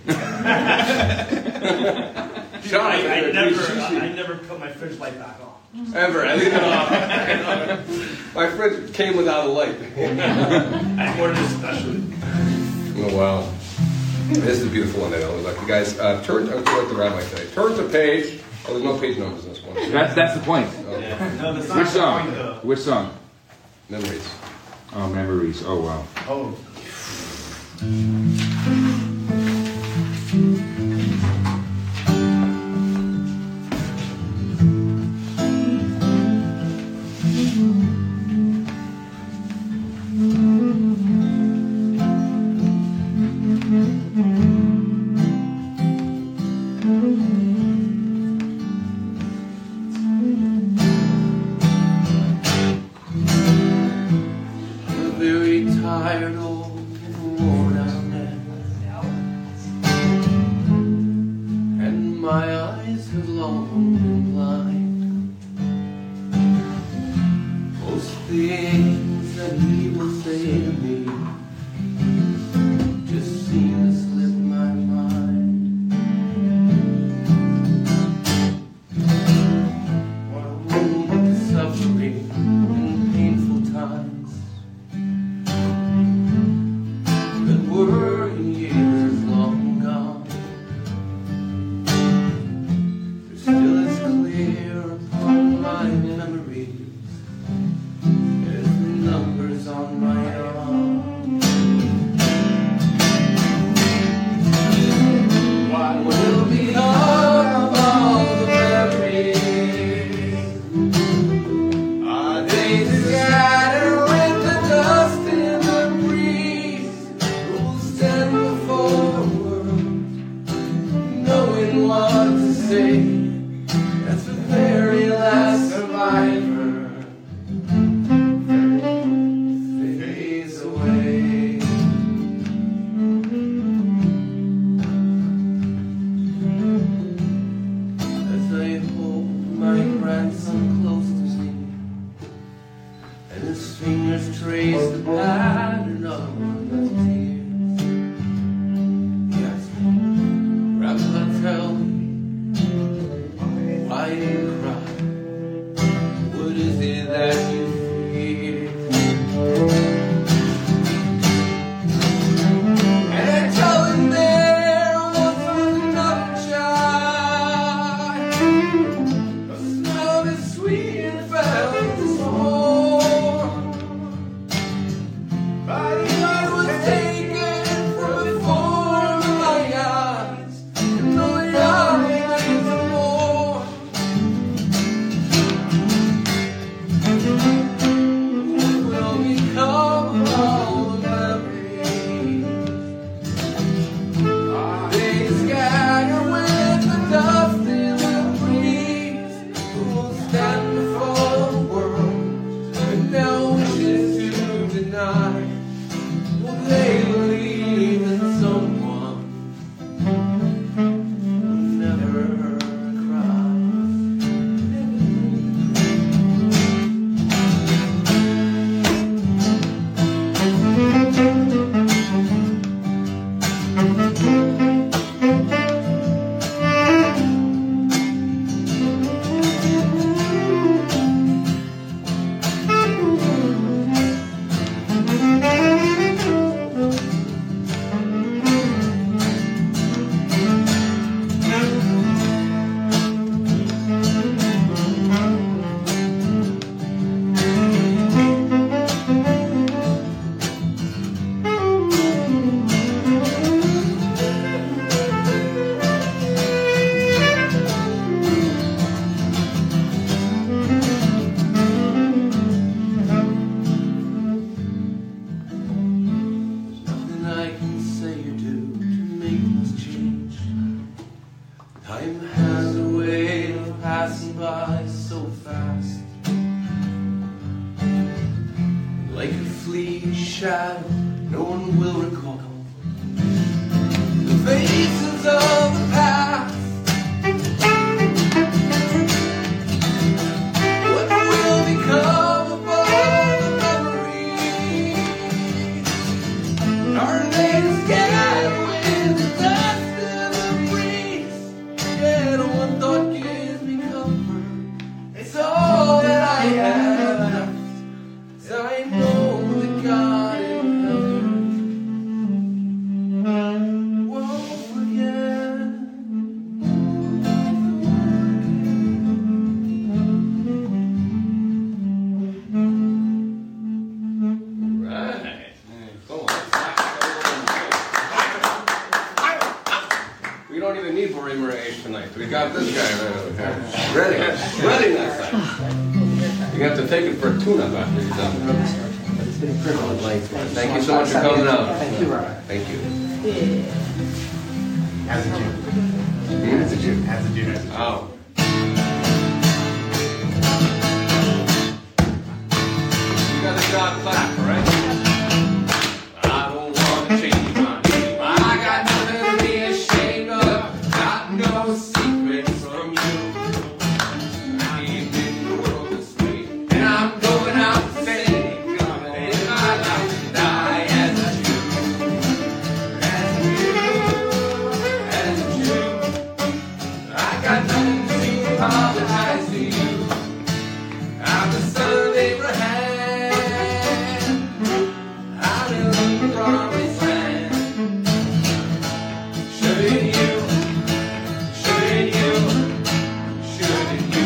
I, I, never, I never put my fridge light back on.
Ever. I leave it off. My fridge came without a light.
I ordered it specially.
Oh, wow. This is a beautiful one, I know. Like, you guys, uh, turn to, like the rabbi today. Turn to page. Oh, there's no page numbers in this one.
That's that's the point.
Oh.
Yeah. No, that's not
Which
the
song?
point, though.
Which song?
Memories.
Oh, Memories. Oh, wow.
Oh.
tired old worn out man, and my eyes have long been blind. Most things that he will say to me just seem to slip my mind. Only the suffering and painful times that were years long gone, they're still as clear upon my memories as the numbers on my arm. What will become of all the memories? Are they scattered with the dust in the breeze? Who'll stand before the world, knowing what to say? That's the very last survivor fades away. As I hold my grandson close to me, and his fingers trace the pattern of the tears, he asks me, Grandpa, tell me, why do you cry? What is it that you fear? And I tell him there once was another child, a smell as sweet and felt as warm. But the eye was taken from before my eyes, and no young things more. What will become of all the memories? Are they scattered with the dust in the breeze? Who will stand before the world and now wishes to deny? Will they believe in someone who never nothing I can say or do to make things change. Time has a way of passing by so fast, like a fleeting shadow no one will recall. The faces of the past. What will become of all the memories? Are they scattered with the dust in the breeze? Yet one thought gives me comfort. It's all that I have left. 'Cause I know that God in heaven won't forget. Right. Go on. We don't even need Marie Marie tonight. We got this guy right here. Ready. Ready next time. You have to take it for a tune-up after you're done.
It's been a privilege.
Thank you so much for coming out.
Thank you, Robert.
Thank you.
As a Jew.
As a Jew.
As a Jew. As a Jew.
Oh. You got a job clap, right?
I'm the son of Abraham. I'm in the promised land. Shouldn't you? Shouldn't you? Shouldn't you?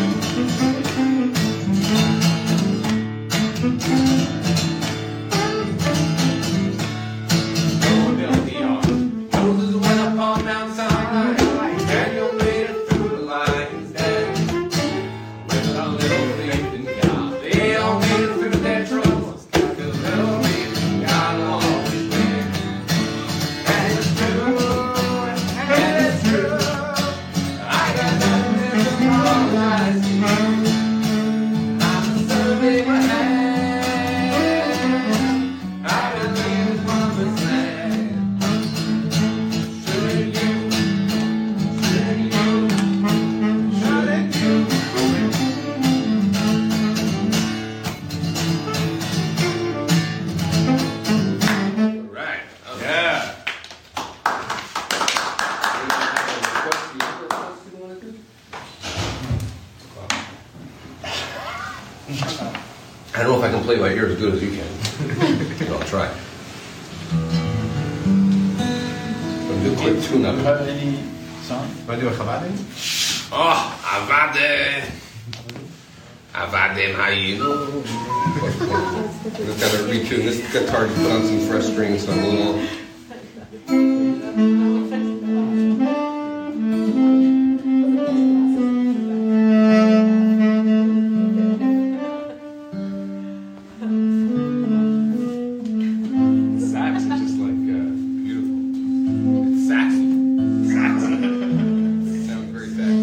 Moses went up on Mount Sinai. Daniel made it through the lion's den. With a little faith in God, they all made it through their troubles. With a little faith in God, always win. And it's true, and it's true. I got nothing to apologize to. I'm the son of Abraham. I believe in promised land. Shouldn't you? Shouldn't you? Shouldn't you? Right. Yeah.
I don't know if I can play by ear as good as you can. I'll try. I'll do a quick tune-up.
Any song? Want to do a Chabad?
Oh, Avade. Avade, how you?
Just gotta retune this guitar to put on some fresh strings, so I'm a little.
Sax is just like uh, beautiful.
It's saxy.
Sax.
Sounds very saxy.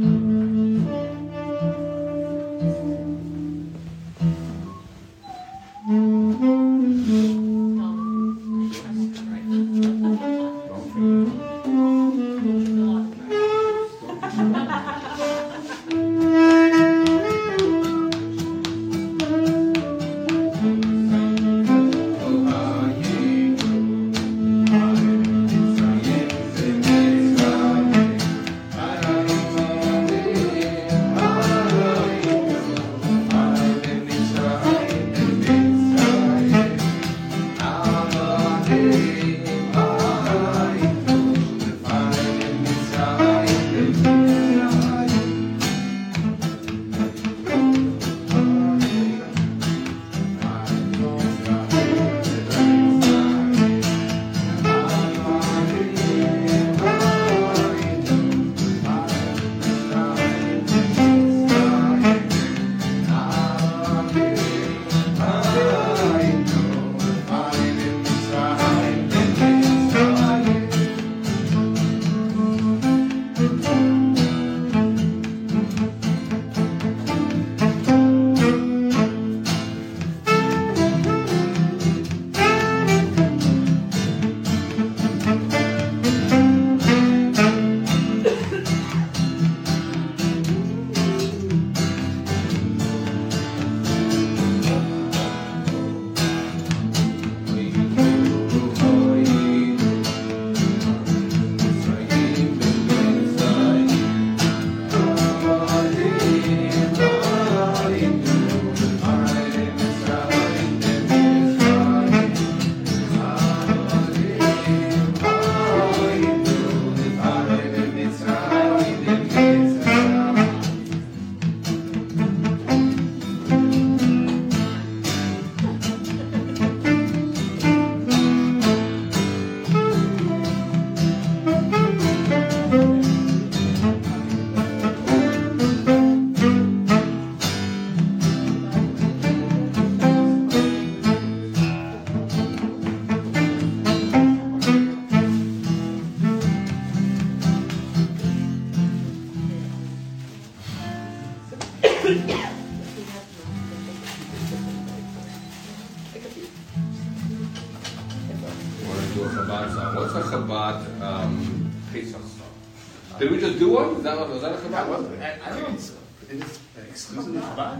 Chabad song. What's a Chabad um, Pesach song? Did we just do one? Is that, was that a Chabad?
That was, I, I don't know. It's exclusively Chabad?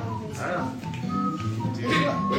I don't know. Do you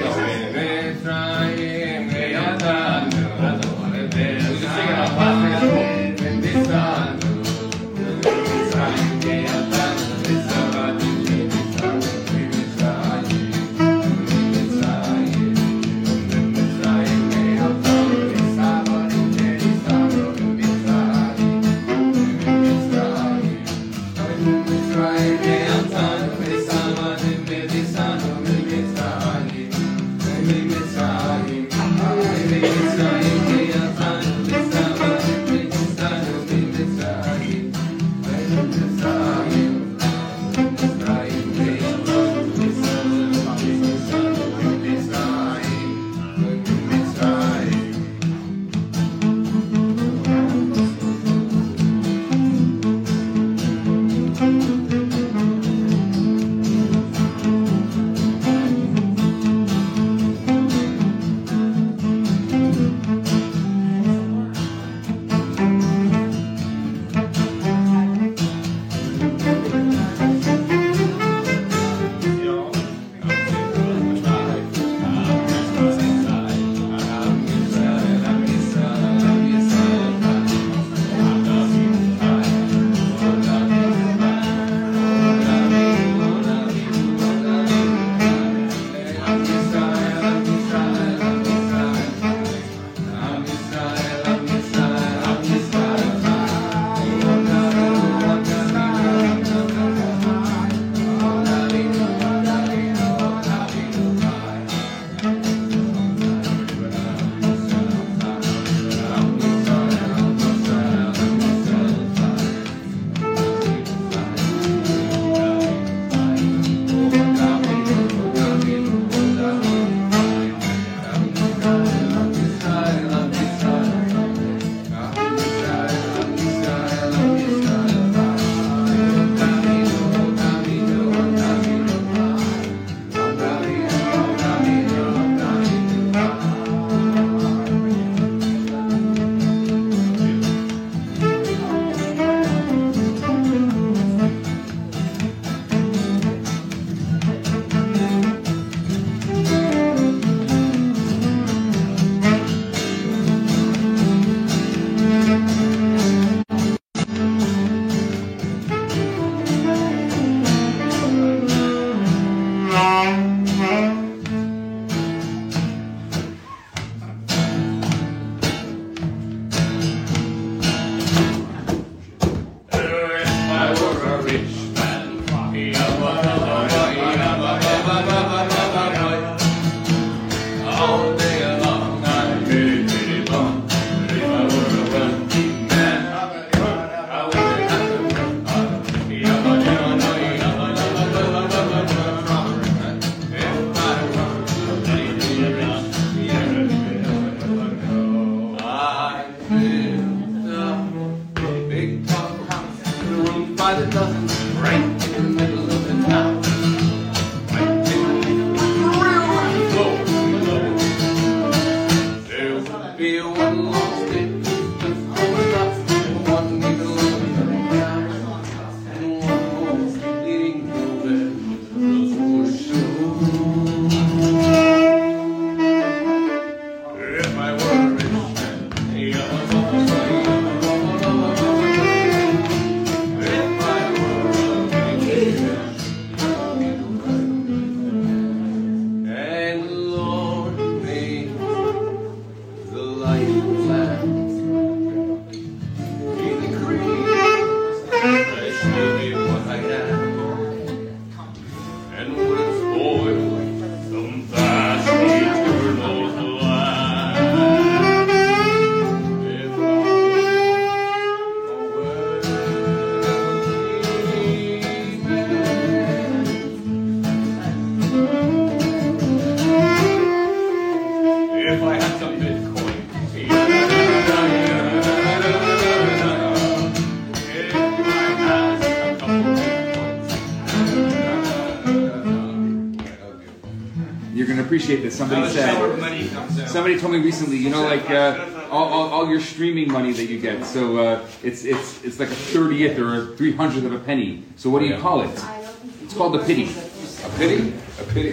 You're going to appreciate this. Somebody said. Somebody told me recently. You know, like uh, all, all, all your streaming money that you get. So uh, it's it's it's like a thirtieth or a three hundredth of a penny. So what do you call it? It's called a pity.
A pity? A pity.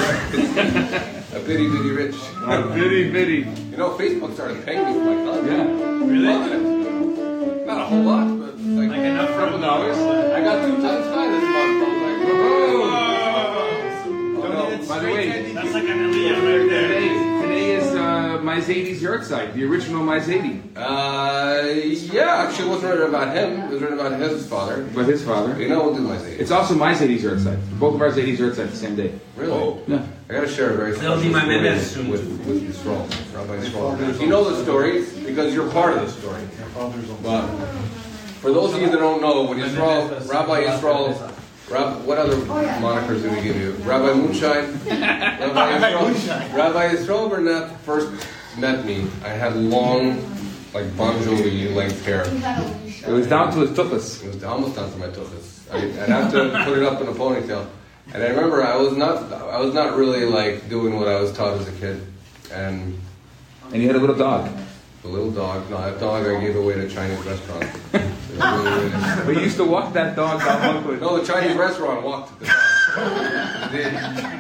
A pity bitty rich.
A pity bitty.
You know, Facebook started paying me for my content.
Yeah.
Really? Not a whole lot, but like, like enough for a couple dollars. I got two times five this month. I was like, whoa.
By the way,
that's like an Aliyah right there.
Today, today is uh, my Zadie's yard site, the original my Zadie.
Uh, yeah, actually, it wasn't written about him. It was written about his father.
But his father.
You know, we'll do my Zadie.
It's also my Zadie's yard site. Both of our Zadie's yard site the same day.
Really?
Oh. Yeah.
I gotta share a very
That'll
special
be my
story
Mendez soon.
with with Yisrael, Rabbi Yisrael. You know the story because you're part of the story. But for those of you that don't know, when Yisrael, Rabbi Yisrael. Rab, what other monikers did we give you? Rabbi Moonshine? Rabbi Yisrael, Rabbi Yisrael Burnett first met me. I had long, like Bon Jovi length hair.
It was down to his tuchus.
It was almost down to my tuchus. I'd have to put it up in a ponytail. And I remember I was not, I was not really like doing what I was taught as a kid. And
and you had a little dog.
A little dog. No, that dog I gave away to a Chinese restaurant. Really, really
but you used to walk that dog down Monkwood.
No, the Chinese restaurant walked the dog. They,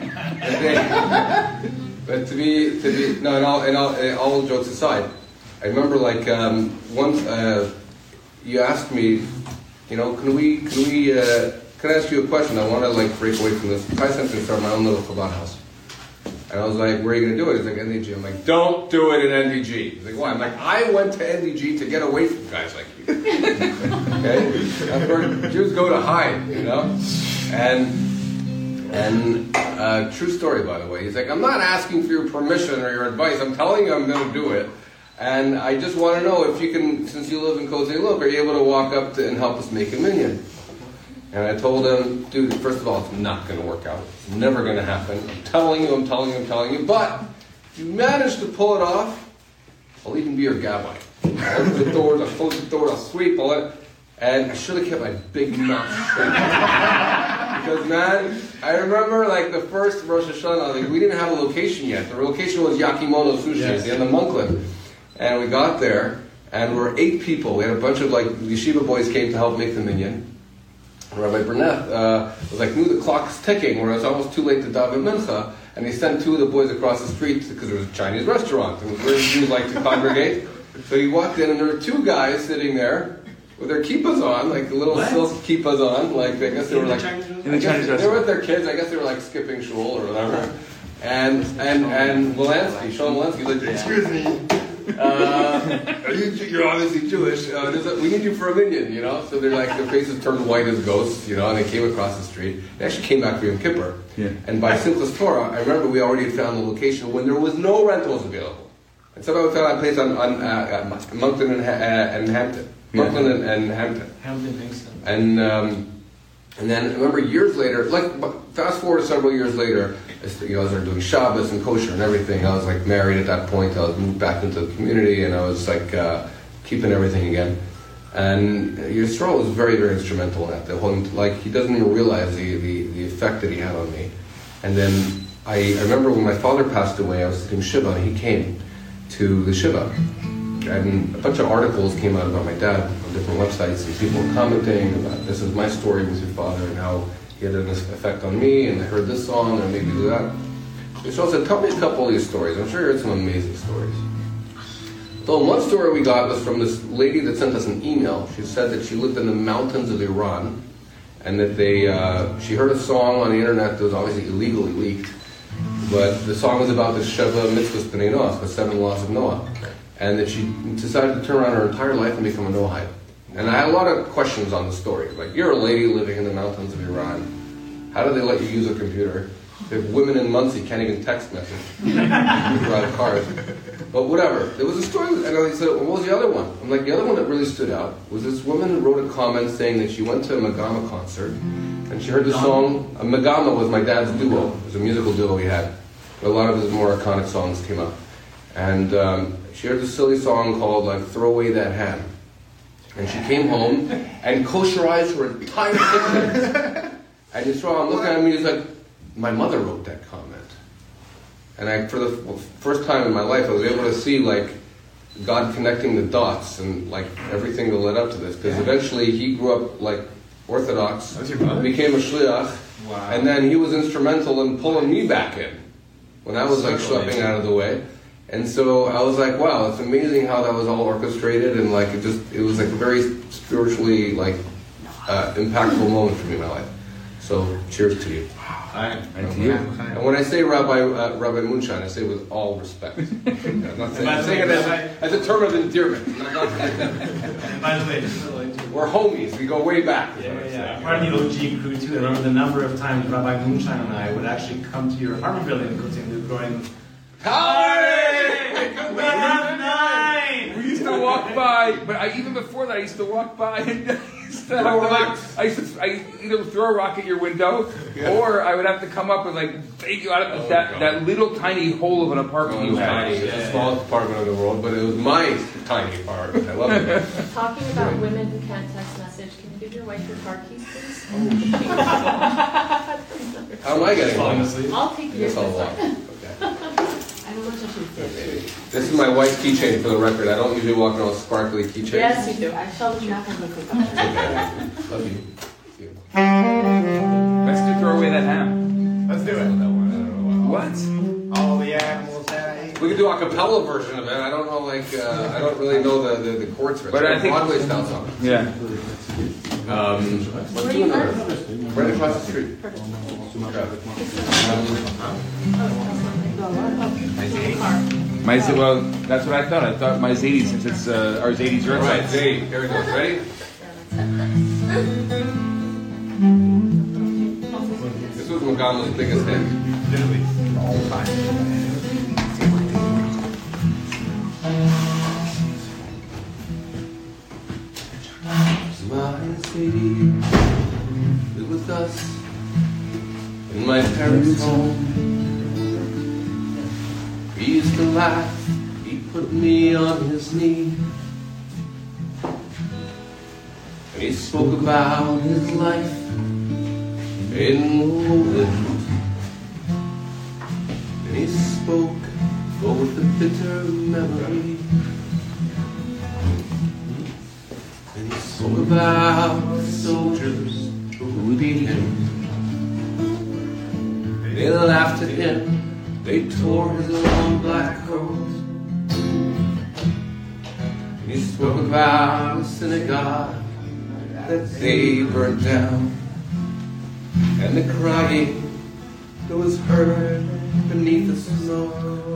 they, but to be, to be, no, and all, and all, and all jokes aside, I remember like um, once uh, you asked me, you know, can we, can we, uh, can I ask you a question? I want to like break away from this. I sent to start my own little Chabad house. And I was like, where are you going to do it? He's like, N D G. I'm like, don't do it in N D G. He's like, why? I'm like, I went to N D G to get away from guys like you. Okay? That's where Jews go to hide, you know? And, and uh, true story, by the way. He's like, I'm not asking for your permission or your advice. I'm telling you I'm going to do it. And I just want to know if you can, since you live in Kozei Look, are you able to walk up to, and help us make a minyan? And I told him, dude, first of all, it's not going to work out. It's never going to happen. I'm telling you, I'm telling you, I'm telling you. But if you manage to pull it off, I'll even be your gabbai. I'll open the doors, I'll close the doors, I'll sweep, I'll let... And I should have kept my big mouth shut. Because, man, I remember, like, the first Rosh Hashanah, like, we didn't have a location yet. The location was Yakimono Sushi yes. at the end of Monkland. And we got there, and we were eight people. We had a bunch of, like, yeshiva boys came to help make the minyan. Rabbi Burnett uh, was like, knew the clock's ticking, where it was almost too late to daven mincha, and he sent two of the boys across the street because there was a Chinese restaurant, and where Jews like to congregate. So he walked in, and there were two guys sitting there with their kippahs on, like little what? silk kippahs on, like I guess they in were like
in the Chinese
they were with their kids. I guess they were like skipping shul or whatever. And and and Walensky, Sean Walensky, like, excuse me. Uh, are you, you're obviously Jewish. Uh, a, we need you for a minyan, you know. So they're like their faces turned white as ghosts, you know. And they came across the street. They actually came back for Yom Kippur.
Yeah.
And by Simchas Torah, I remember we already had found the location when there was no rentals available. And somehow we found a place on, on uh, Moncton and, uh, and Hampton, Moncton yeah. and, and Hampton.
Hampton, Kingston.
And um, and then I remember years later, like fast forward several years later. You know, I was doing Shabbos and kosher and everything. I was like married at that point. I was moved back into the community, and I was like uh, keeping everything again. And Yisrael was very, very instrumental in that. The whole, like he doesn't even realize the, the, the effect that he had on me. And then I, I remember when my father passed away, I was sitting Shiva, and he came to the Shiva, and a bunch of articles came out about my dad on different websites, and people were commenting about this is my story with your father and how he had an effect on me, and I heard this song, and maybe do that. So I said, tell me a couple of these stories. I'm sure you heard some amazing stories. So one story we got was from this lady that sent us an email. She said that she lived in the mountains of Iran, and that they uh, she heard a song on the internet that was obviously illegally leaked, but the song was about the Sheva Mitzvahs B'nai Noach, the seven laws of Noah, and that she decided to turn around her entire life and become a Noahide. And I had a lot of questions on the story. Like, you're a lady living in the mountains of Iran. How do they let you use a computer? If women in Muncie can't even text message, drive cars. But whatever. There was a story, and I said, well, what was the other one? I'm like, the other one that really stood out was this woman who wrote a comment saying that she went to a Megama concert, and she heard the song. Uh, Megama was my dad's duo. It was a musical duo he had. A lot of his more iconic songs came up. And um, she heard this silly song called, like, Throw Away That Ham. And she came home and kosherized her entire kitchen. And Yisrael, I'm looking at him and he's like, my mother wrote that comment. And I, for the first time in my life, I was able to see like God connecting the dots and like everything that led up to this. Because yeah. eventually he grew up like Orthodox, became a shliach, wow. and then he was instrumental in pulling me back in when I was like schlepping out of the way. And so I was like, wow, it's amazing how that was all orchestrated, and like it just it was like a very spiritually like uh, impactful moment for me in my life. So cheers to you.
And to you.
And when I say Rabbi uh, Rabbi Moonshine, I say it with all respect. I'm not saying, I'm saying it as a, as a term of endearment.
By the way,
we're homies. We go way back.
Yeah, yeah, yeah. Part of the O G crew too. I remember the number of times Rabbi Moonshine and I would actually come to your apartment building and go to going,
"Hi!
We have nine!"
We used to walk by, but I, even before that, I used to walk by and I used to, have to like, I used to I either throw a rock at your window, yeah. or I would have to come up and like beg you out of oh, that, that little tiny hole of an apartment oh, you had.
Tiny. It's the smallest apartment in the world, but it was my tiny apartment. I love it.
Talking about right. women who can't text message, can you give your wife your car keys, please?
Oh, how am I getting
falling
asleep?
I'll take yours.
I'll walk.
Okay.
This is my wife's keychain for the record. I don't usually walk around with sparkly keychains.
Yes, you do. I saw the you're not going to look like that.
Okay. Love you. you.
Let's just throw away that ham.
Let's do it.
What?
All the animals that I eat.
We could do a cappella version of it. I don't know, like, uh, I don't really know the, the, the chords for it.
But I think
Broadway style song.
Yeah.
Um, let's do another. Right across the street.
My well, that's what I thought. I thought my Zadie, since it's uh, our Zadie's
All right,
right.
Zadie. Here we go. Ready? This was Montgomery's biggest hit.
Literally, all the time.
My Zadie lived with us in my parents' home. He used to laugh, he put me on his knee, and he spoke about his life in Poland. And he spoke, but with a bitter memory. And he spoke about the soldiers who beat him. They laughed at him. They tore his long black coat. And he spoke about the synagogue that they burned down, and the crying that was heard beneath the smoke.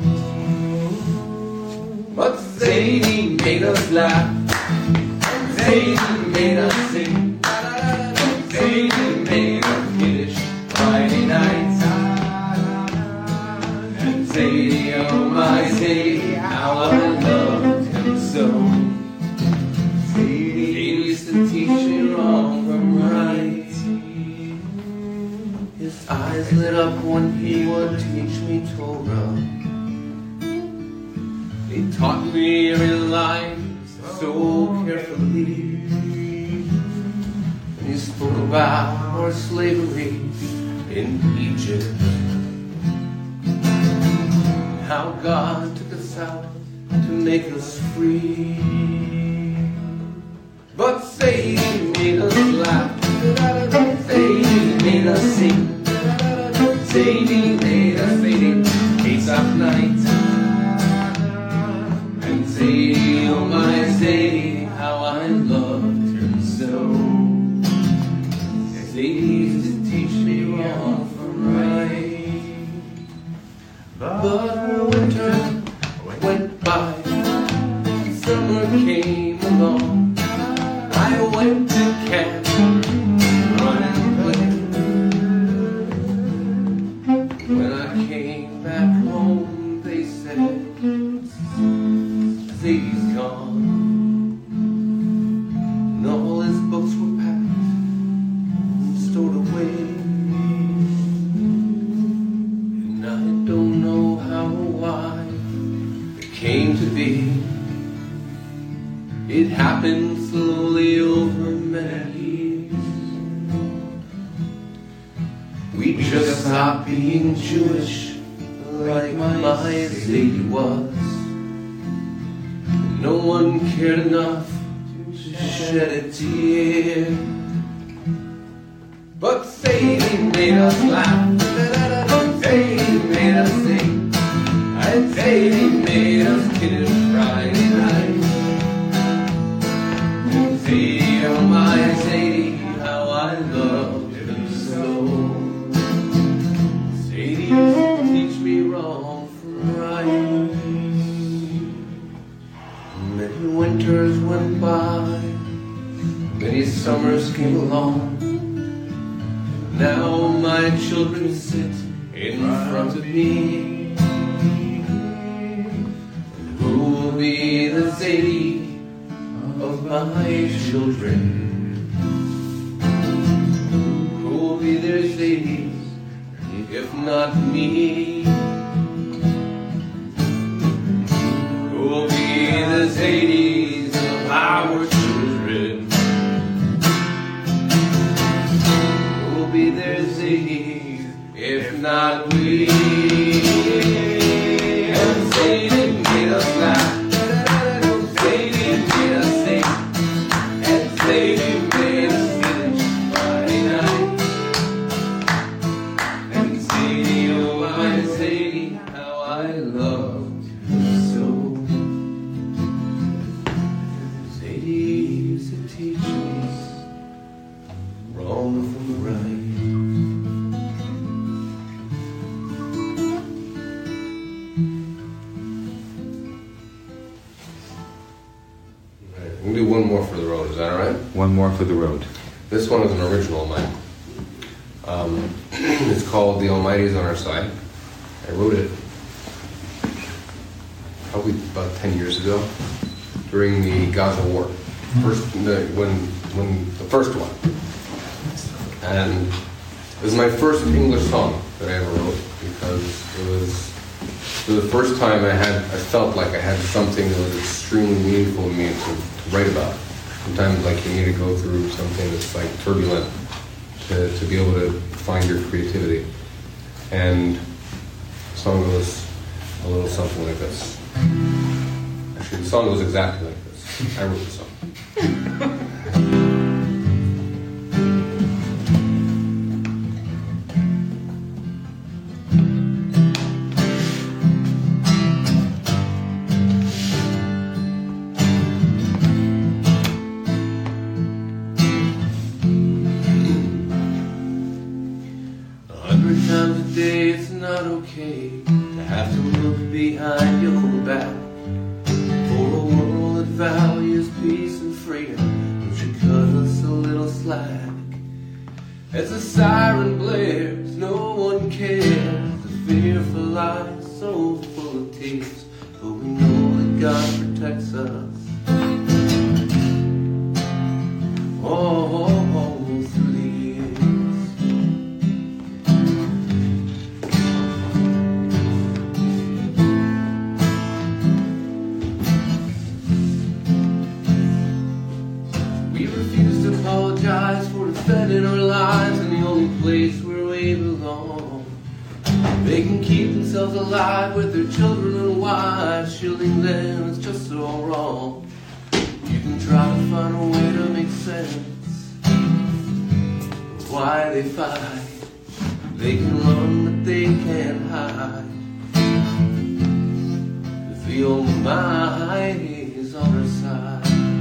But Zadie made us laugh, Zadie made us sing, Zadie made us Kiddush Friday nights. Zadie, oh my Zadie, how I loved him so. Zadie used to teach me wrong from right. His eyes lit up when he would teach me Torah. He taught me every line so carefully. And he spoke about our slavery in Egypt. How God took us out to make us free. But Zadie made us laugh, Zadie made us sing, Zadie made us sing Pesach night. And Zadie, oh my Zadie, how I loved him so. Zadie used to teach me wrong from right. But winter went by, summer came along. I went to camp, run and play. When I came back home, they said, Zadie's gone. And all his books were packed and stored away. Came to be. It happened slowly over many years. We just stopped being Jewish
like my Sadie was. No one cared enough to shed a tear. But Sadie made us laugh, Sadie made us sing, and Sadie made us kiss Friday night. And Sadie, oh my Sadie, how I loved her so. Sadie used to teach me wrong from right. Many winters went by, many summers came along. Now my children sit in front of me. And who will be the Sadie of my children? Who will be their Sadies if not me? Who will be the Sadies of our children? Be their Zadies, if not we. And Sadie made us laugh, Sadie made us sing, and Sadie made us finish Friday night. And Sadie, oh my Sadie, how I loved you so. Sadie used to teach me wrong from right.
We'll do one more for the road, is that alright?
One more for the road.
This one is an original of mine. Um, it's called The Almighty's on Our Side. I wrote it probably about ten years ago during the Gaza War. First, the, when, when the first one. And it was my first English song that I ever wrote because it was for the first time I had, I felt like I had something that was extremely meaningful to me to, to write about. Sometimes like you need to go through something that's like turbulent to, to be able to find your creativity. And the song goes a little something like this. Actually, the song goes exactly like this. I wrote the song.
Times a day it's not okay to have to look behind your back for a world that values peace and freedom, but should cut us a little slack. As the siren blares, no one cares. The fear for life is so full of tears, but we know that God protects us. Oh, oh, oh through the years. Apologize for defending our lives in the only place where we belong. They can keep themselves alive with their children and wives, shielding them is just so wrong. You can try to find a way to make sense of why they fight. They can run but they can't hide, 'cause the Almighty is on our side.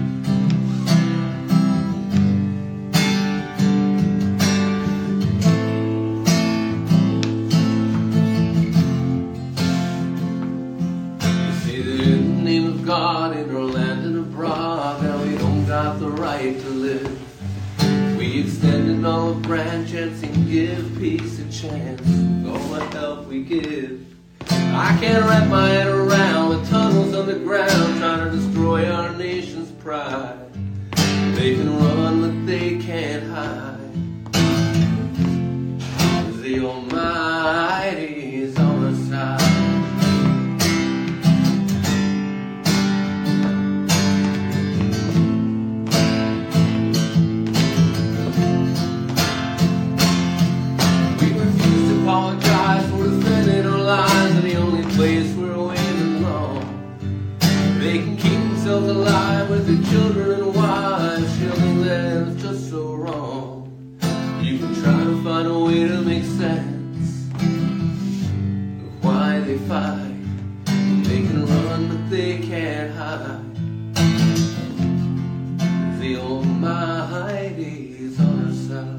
God in our land and abroad, now we don't got the right to live. We extend an olive branch and sing, give peace a chance with all the help we give. I can't wrap my head around the tunnels underground trying to destroy our nation's pride. They can run but they can't hide, 'cause the Almighty is on our side. Apologize for defending our lives in the they fight. They can run, but they can't hide. The Almighty is on our side.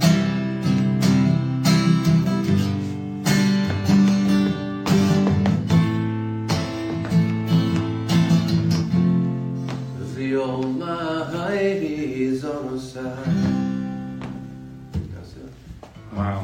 The Almighty is on our side. That's it.
Wow.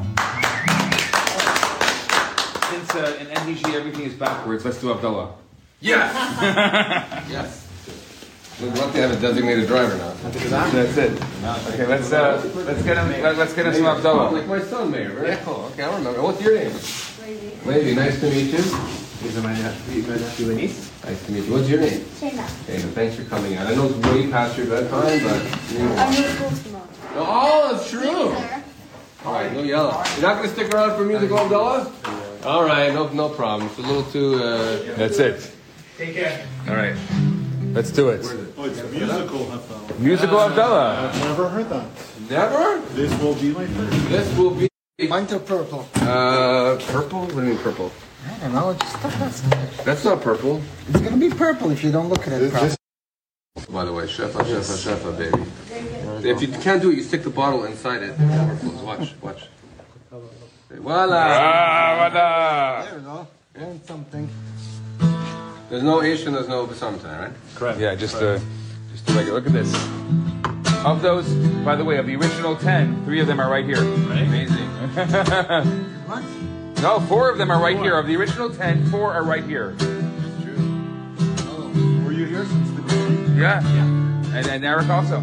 Since uh, in N D G everything is backwards, let's do Abdullah.
Yes! Yes. We'd love to have a designated driver now.
That's it. Okay, let's uh, let's get him. Let, let's get him some Abdullah.
Like my son, Mayor. Very cool. Okay, I remember. What's your name?
Lady.
Lady, nice to meet you.
These are my nephew, my nephew and niece.
Nice to meet you. What's your name?
Shayna.
Shayna, thanks for coming out. I know it's way past your bedtime, but...
I'm in school tomorrow.
Oh, that's true. All right, no yelling. You're not going to stick around for musical Abdullah? All right, no, no problem. It's a little too... Uh...
That's it.
Take care.
All right. Let's do it.
Oh, it's musical Abdullah.
Musical Abdullah.
I've never heard that.
Never?
This will be my first.
This will be...
Mine's are purple.
Uh, purple? What do you mean purple?
I don't know. Just stuff that's
That's not purple.
It's gonna be purple if you don't look at it properly.
By the way, shefa, shefa, shefa, baby. If you can't do it, you stick the bottle inside it. It overflows. Watch, watch. Voila!
Ah,
There we go. Learn something.
There's no ish and there's no besamtai, right?
Correct. Yeah, just uh, just a regular. Look at this. Of those, by the way, of the original ten, three of them are right here.
Amazing.
What?
No, four of them are right here. Of the original ten, four are right here.
Were you here since the beginning?
Yeah. Yeah. And, and Eric also.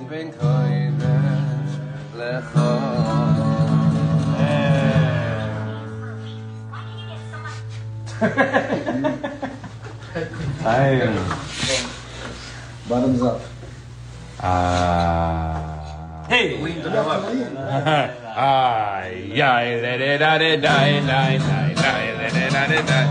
בין קודש
Bottoms up.
Ah.
Hey, lean to the left.
Ah, yeah, da da da da da da da da da da.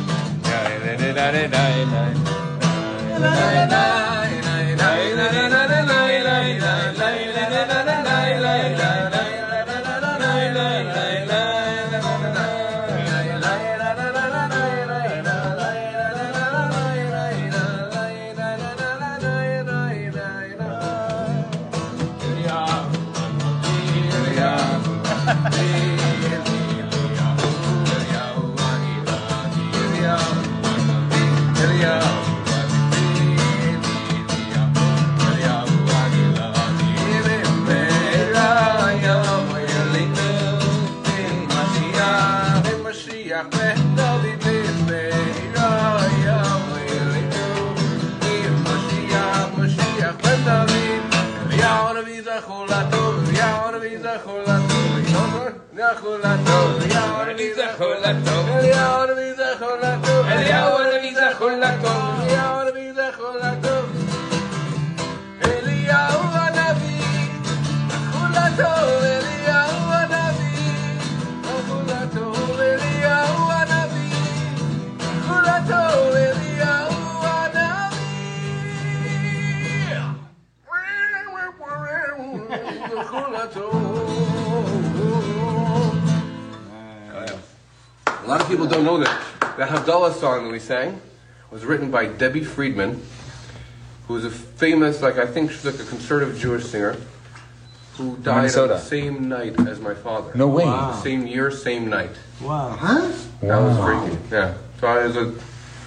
A lot of people don't know that the Havdalah song that we sang was written by Debbie Friedman, who is a famous, like I think she's like a conservative Jewish singer, who died
Minnesota.
on the same night as my father.
No way.
Wow. The same year, same night.
Wow.
Huh?
That was
Wow.
freaky. Yeah. So I was a,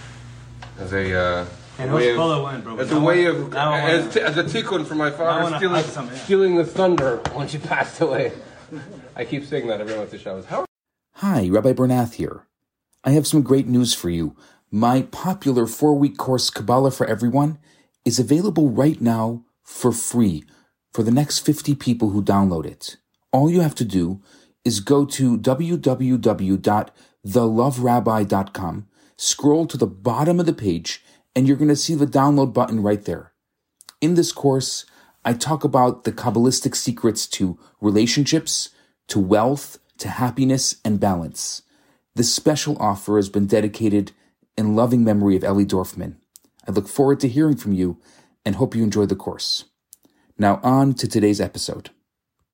as a, uh,
And
way
who's
of,
Polo win, bro?
as
That
a way
one-
of,
that one
as,
won.
t- as a tikkun for my
That
father
one
stealing,
hide some, yeah.
stealing the thunder when she passed away. I keep saying that every once in a while. How
Hi, Rabbi Bernath here. I have some great news for you. My popular four-week course, Kabbalah for Everyone, is available right now for free for the next fifty people who download it. All you have to do is go to w w w dot the love rabbi dot com, scroll to the bottom of the page, and you're going to see the download button right there. In this course, I talk about the Kabbalistic secrets to relationships, to wealth, to happiness, and balance. This special offer has been dedicated in loving memory of Ellie Dorfman. I look forward to hearing from you and hope you enjoy the course. Now on to today's episode.